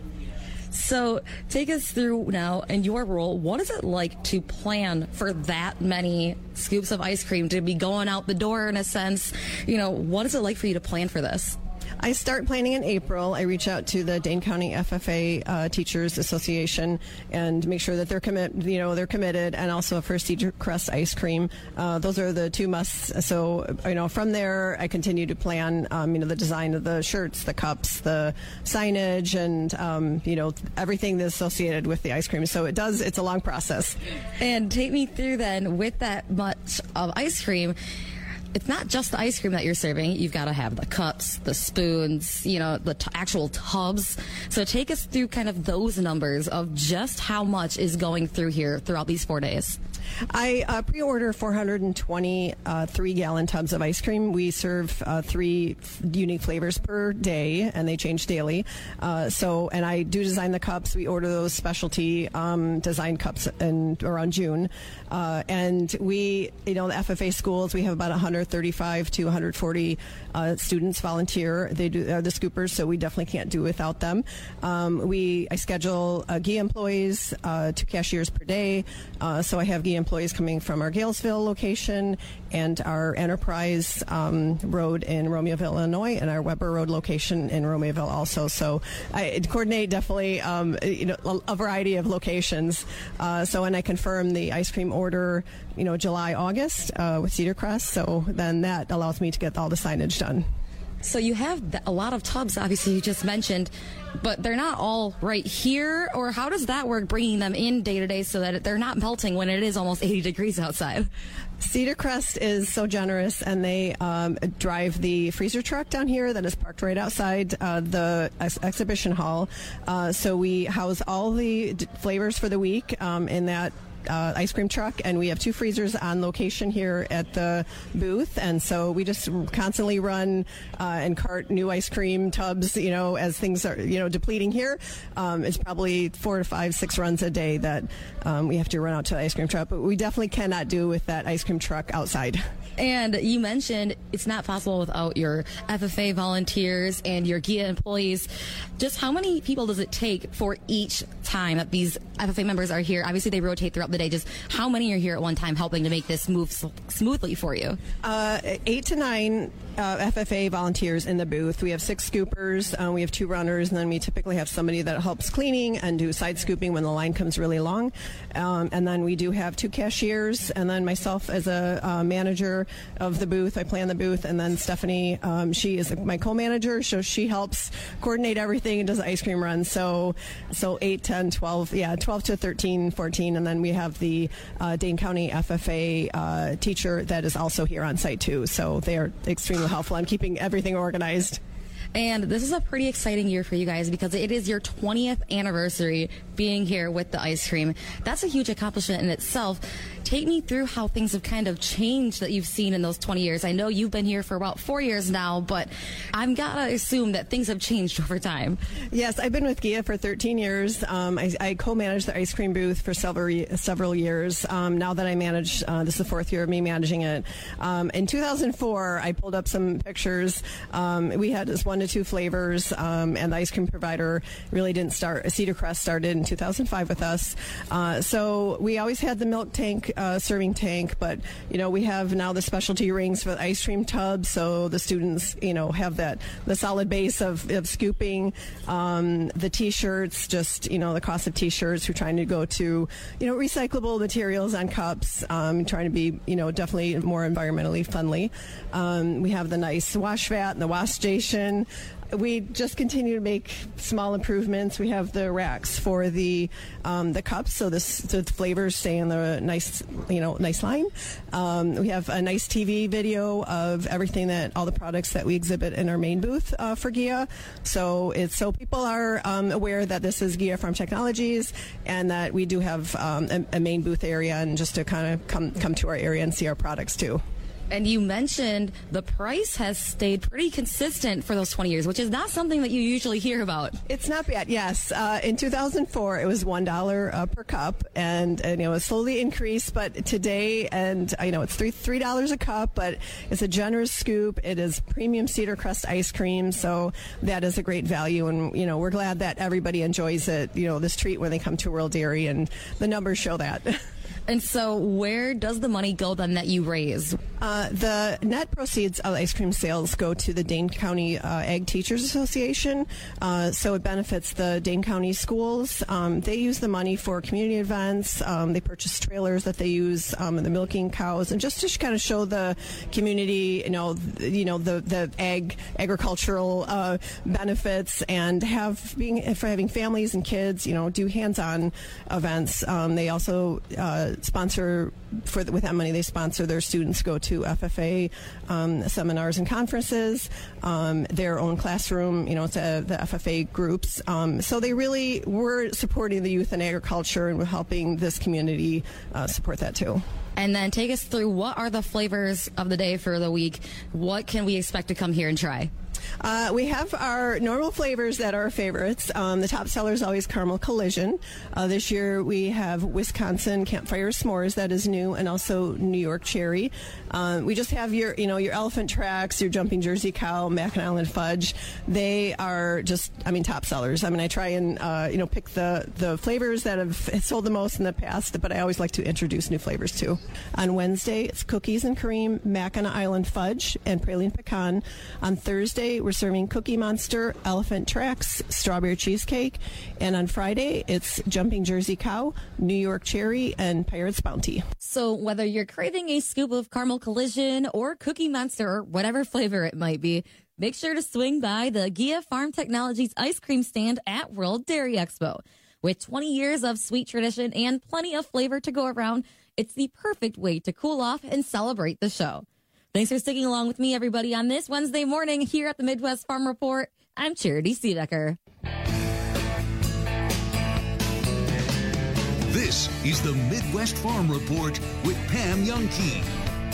So take us through now, in your role, what is it like to plan for that many scoops of ice cream to be going out the door in a sense? What is it like for you to plan for this? I start planning in April. I reach out to the Dane County FFA Teachers Association and make sure that they're committed, and also for Cedar Crest ice cream. Those are the two musts. So, from there, I continue to plan, the design of the shirts, the cups, the signage, and, everything that's associated with the ice cream. So it's a long process. And take me through then, with that much of ice cream, it's not just the ice cream that you're serving. You've got to have the cups, the spoons, the actual tubs. So take us through kind of those numbers of just how much is going through here throughout these 4 days. I pre-order 420 3-gallon tubs of ice cream. We serve 3 unique flavors per day, and they change daily. And I do design the cups. We order those specialty design cups around June. And we, the FFA schools, we have about 135 to 140 students volunteer. They are the scoopers, so we definitely can't do without them. I schedule GIA employees, 2 cashiers per day. So I have GIA employees coming from our Galesville location and our Enterprise Road in Romeoville, Illinois, and our Weber Road location in Romeoville also. So I coordinate definitely a variety of locations. So when I confirm the ice cream order, July, August with Cedar Crest, so then that allows me to get all the signage done. So you have a lot of tubs, obviously, you just mentioned, but they're not all right here, or how does that work, bringing them in day to day so that they're not melting when it is almost 80 degrees outside? Cedar Crest is so generous, and they drive the freezer truck down here that is parked right outside the exhibition hall. So we house all the flavors for the week in that ice cream truck, and we have 2 freezers on location here at the booth, and so we just constantly run and cart new ice cream tubs, as things are, depleting here. It's probably 4 to 5, 6 runs a day that we have to run out to the ice cream truck, but we definitely cannot do with that ice cream truck outside. And you mentioned it's not possible without your FFA volunteers and your GIA employees. Just how many people does it take for each time that these FFA members are here? Obviously, they rotate throughout the day. Just how many are here at one time helping to make this move smoothly for you? 8 to 9 FFA volunteers in the booth. We have 6 scoopers. We have 2 runners, and then we typically have somebody that helps cleaning and do side scooping when the line comes really long. And then we do have 2 cashiers, and then myself as a manager of the booth. I plan the booth, and then Stephanie, she is my co-manager, so she helps coordinate everything and does the ice cream runs. So 8, 10, 12, 12 to 13, 14, and then we have the Dane County FFA teacher that is also here on site too. So they are extremely helpful on keeping everything organized. And this is a pretty exciting year for you guys because it is your 20th anniversary being here with the ice cream. That's a huge accomplishment in itself. Take me through how things have kind of changed that you've seen in those 20 years. I know you've been here for about 4 years now, but I've got to assume that things have changed over time. Yes, I've been with GIA for 13 years. I co-managed the ice cream booth for several years. Now that I manage, this is the 4th year of me managing it. In 2004, I pulled up some pictures. We had this 1 to 2 flavors, and the ice cream provider really didn't start. Cedar Crest started in 2005 with us. So we always had the milk tank, serving tank, but we have now the specialty rings for the ice cream tubs, so the students have the solid base of scooping. The t-shirts, just the cost of t-shirts. We're trying to go to recyclable materials on cups, trying to be definitely more environmentally friendly. We have the nice wash vat and the wash station. We just continue to make small improvements. We have the racks for the cups, so the flavors stay in the nice line. We have a nice TV video of everything all the products that we exhibit in our main booth for GIA. So people are aware that this is GIA Farm Technologies and that we do have a main booth area, and just to kind of come to our area and see our products too. And you mentioned the price has stayed pretty consistent for those 20 years, which is not something that you usually hear about. It's not bad, yes. In 2004, it was $1 per cup, and it slowly increased, but today, and it's $3 a cup, but it's a generous scoop. It is premium Cedar Crest ice cream, so that is a great value, and we're glad that everybody enjoys it, this treat when they come to World Dairy, and the numbers show that. And so where does the money go then that you raise? The net proceeds of ice cream sales go to the Dane County Ag Teachers Association. So it benefits the Dane County schools. They use the money for community events. They purchase trailers that they use in the milking cows, and just to kind of show the community, the agricultural benefits, and for having families and kids, do hands-on events. They also sponsor with that money. They sponsor their students go to to FFA seminars and conferences, their own classroom, to the FFA groups. So they really were supporting the youth in agriculture, and we're helping this community support that too. And then take us through, what are the flavors of the day for the week? What can we expect to come here and try? We have our normal flavors that are favorites. The top seller is always Caramel Collision. This year we have Wisconsin Campfire S'mores, that is new, and also New York Cherry. We just have your Elephant Tracks, your Jumping Jersey Cow, Mackinac Island Fudge. They are just, top sellers. I try and pick the flavors that have sold the most in the past, but I always like to introduce new flavors too. On Wednesday, it's Cookies and Cream, Mackinac Island Fudge, and Praline Pecan. On Thursday, we're serving Cookie Monster, Elephant Tracks, Strawberry Cheesecake. And on Friday, it's Jumping Jersey Cow, New York Cherry, and Pirate's Bounty. So whether you're craving a scoop of Caramel Collision or Cookie Monster, or whatever flavor it might be, make sure to swing by the Gia Farm Technologies ice cream stand at World Dairy Expo. With 20 years of sweet tradition and plenty of flavor to go around, it's the perfect way to cool off and celebrate the show. Thanks for sticking along with me, everybody, on this Wednesday morning here at the Midwest Farm Report. I'm Charity Seebecker. This is the Midwest Farm Report with Pam Youngkey.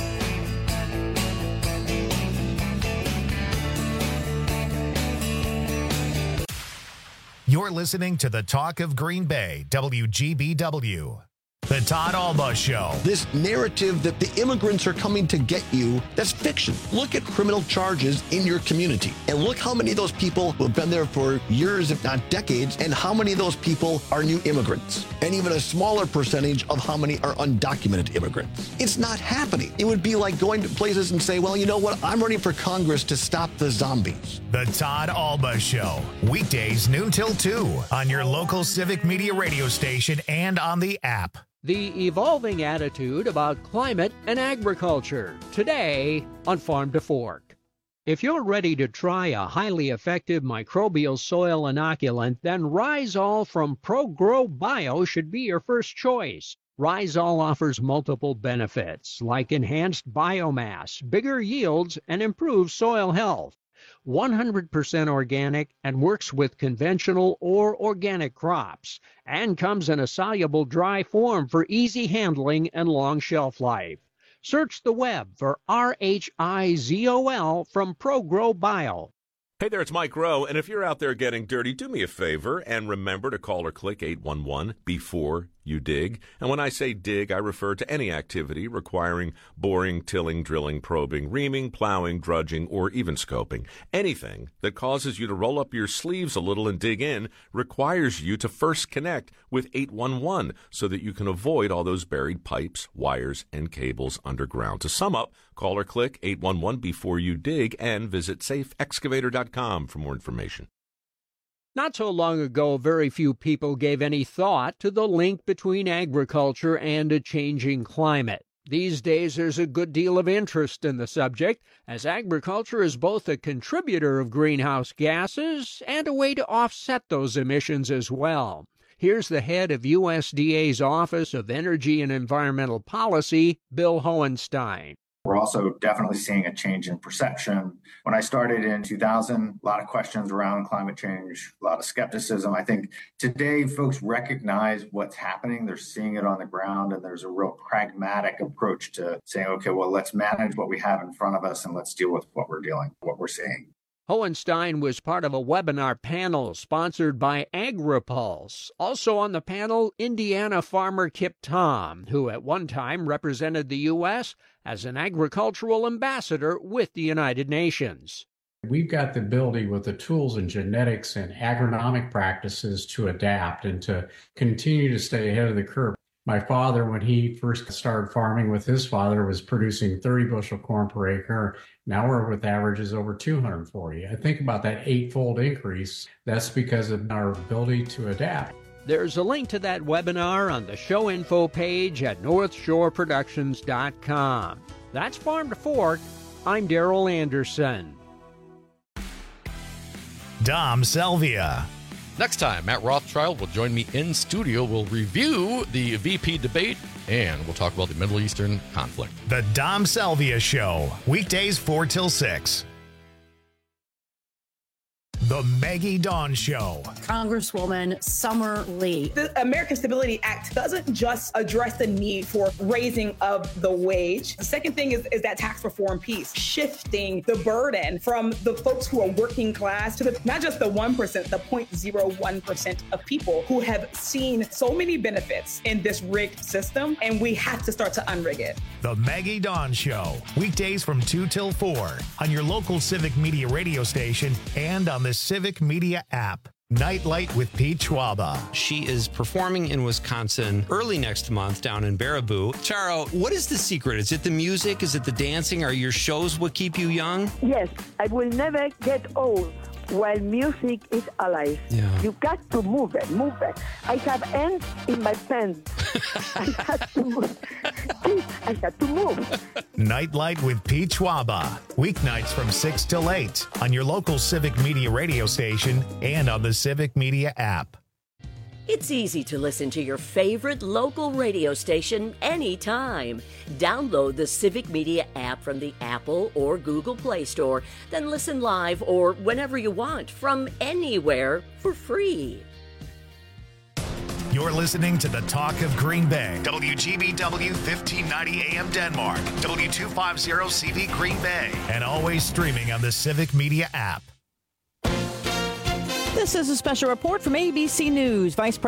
You're listening to the Talk of Green Bay, WGBW. The Todd Alba Show. This narrative that the immigrants are coming to get you, that's fiction. Look at criminal charges in your community and look how many of those people who have been there for years, if not decades, and how many of those people are new immigrants, and even a smaller percentage of how many are undocumented immigrants. It's not happening. It would be like going to places and say, well, you know what? I'm running for Congress to stop the zombies. The Todd Alba Show. Weekdays noon till 2 on your local Civic Media radio station and on the app. The evolving attitude about climate and agriculture, today on Farm to Fork. If you're ready to try a highly effective microbial soil inoculant, then Rhizol from ProGrow Bio should be your first choice. Rhizol offers multiple benefits, like enhanced biomass, bigger yields, and improved soil health. 100% organic and works with conventional or organic crops, and comes in a soluble dry form for easy handling and long shelf life. Search the web for RHIZOL from ProGrow Bio. Hey there, it's Mike Rowe, and if you're out there getting dirty, do me a favor and remember to call or click 811 before you dig. And when I say dig, I refer to any activity requiring boring, tilling, drilling, probing, reaming, plowing, drudging, or even scoping. Anything that causes you to roll up your sleeves a little and dig in requires you to first connect with 811 so that you can avoid all those buried pipes, wires, and cables underground. To sum up, call or click 811 before you dig and visit safeexcavator.com for more information. Not so long ago, very few people gave any thought to the link between agriculture and a changing climate. These days, there's a good deal of interest in the subject, as agriculture is both a contributor of greenhouse gases and a way to offset those emissions as well. Here's the head of USDA's Office of Energy and Environmental Policy, Bill Hohenstein. We're also definitely seeing a change in perception. When I started in 2000, a lot of questions around climate change, a lot of skepticism. I think today folks recognize what's happening. They're seeing it on the ground, and there's a real pragmatic approach to saying, okay, well, let's manage what we have in front of us and let's deal with what we're seeing. Hohenstein was part of a webinar panel sponsored by AgriPulse. Also on the panel, Indiana farmer Kip Tom, who at one time represented the U.S. as an agricultural ambassador with the United Nations. We've got the ability with the tools and genetics and agronomic practices to adapt and to continue to stay ahead of the curve. My father, when he first started farming with his father, was producing 30 bushel corn per acre. Now we're with averages over 240. I think about that 8-fold increase. That's because of our ability to adapt. There's a link to that webinar on the show info page at northshoreproductions.com. That's Farm to Fork. I'm Darrell Anderson. Dom Selvia. Next time, Matt Rothschild will join me in studio. We'll review the VP debate, and we'll talk about the Middle Eastern conflict. The Dom Salvia Show, weekdays 4 till 6. The Maggie Dawn Show. Congresswoman Summer Lee. The American Stability Act doesn't just address the need for raising of the wage. The second thing is that tax reform piece, shifting the burden from the folks who are working class to not just the 1%, the 0.01% of people who have seen so many benefits in this rigged system, and we have to start to unrig it. The Maggie Dawn Show, weekdays from 2 till 4 on your local Civic Media radio station and on the Civic Media app. Nightlight with Pete Schwaba. She is performing in Wisconsin early next month down in Baraboo. Charo, what is the secret? Is it the music? Is it the dancing? Are your shows what keep you young? Yes, I will never get old while music is alive. Yeah. You got to move it. I have ants in my pants. I had to move. I had to move. Nightlight with Pete Schwaba. Weeknights from 6 till 8 on your local Civic Media radio station and on the Civic Media app. It's easy to listen to your favorite local radio station anytime. Download the Civic Media app from the Apple or Google Play Store, then listen live or whenever you want from anywhere for free. You're listening to the Talk of Green Bay. WGBW 1590 AM Denmark. W250CV Green Bay. And always streaming on the Civic Media app. This is a special report from ABC News. Vice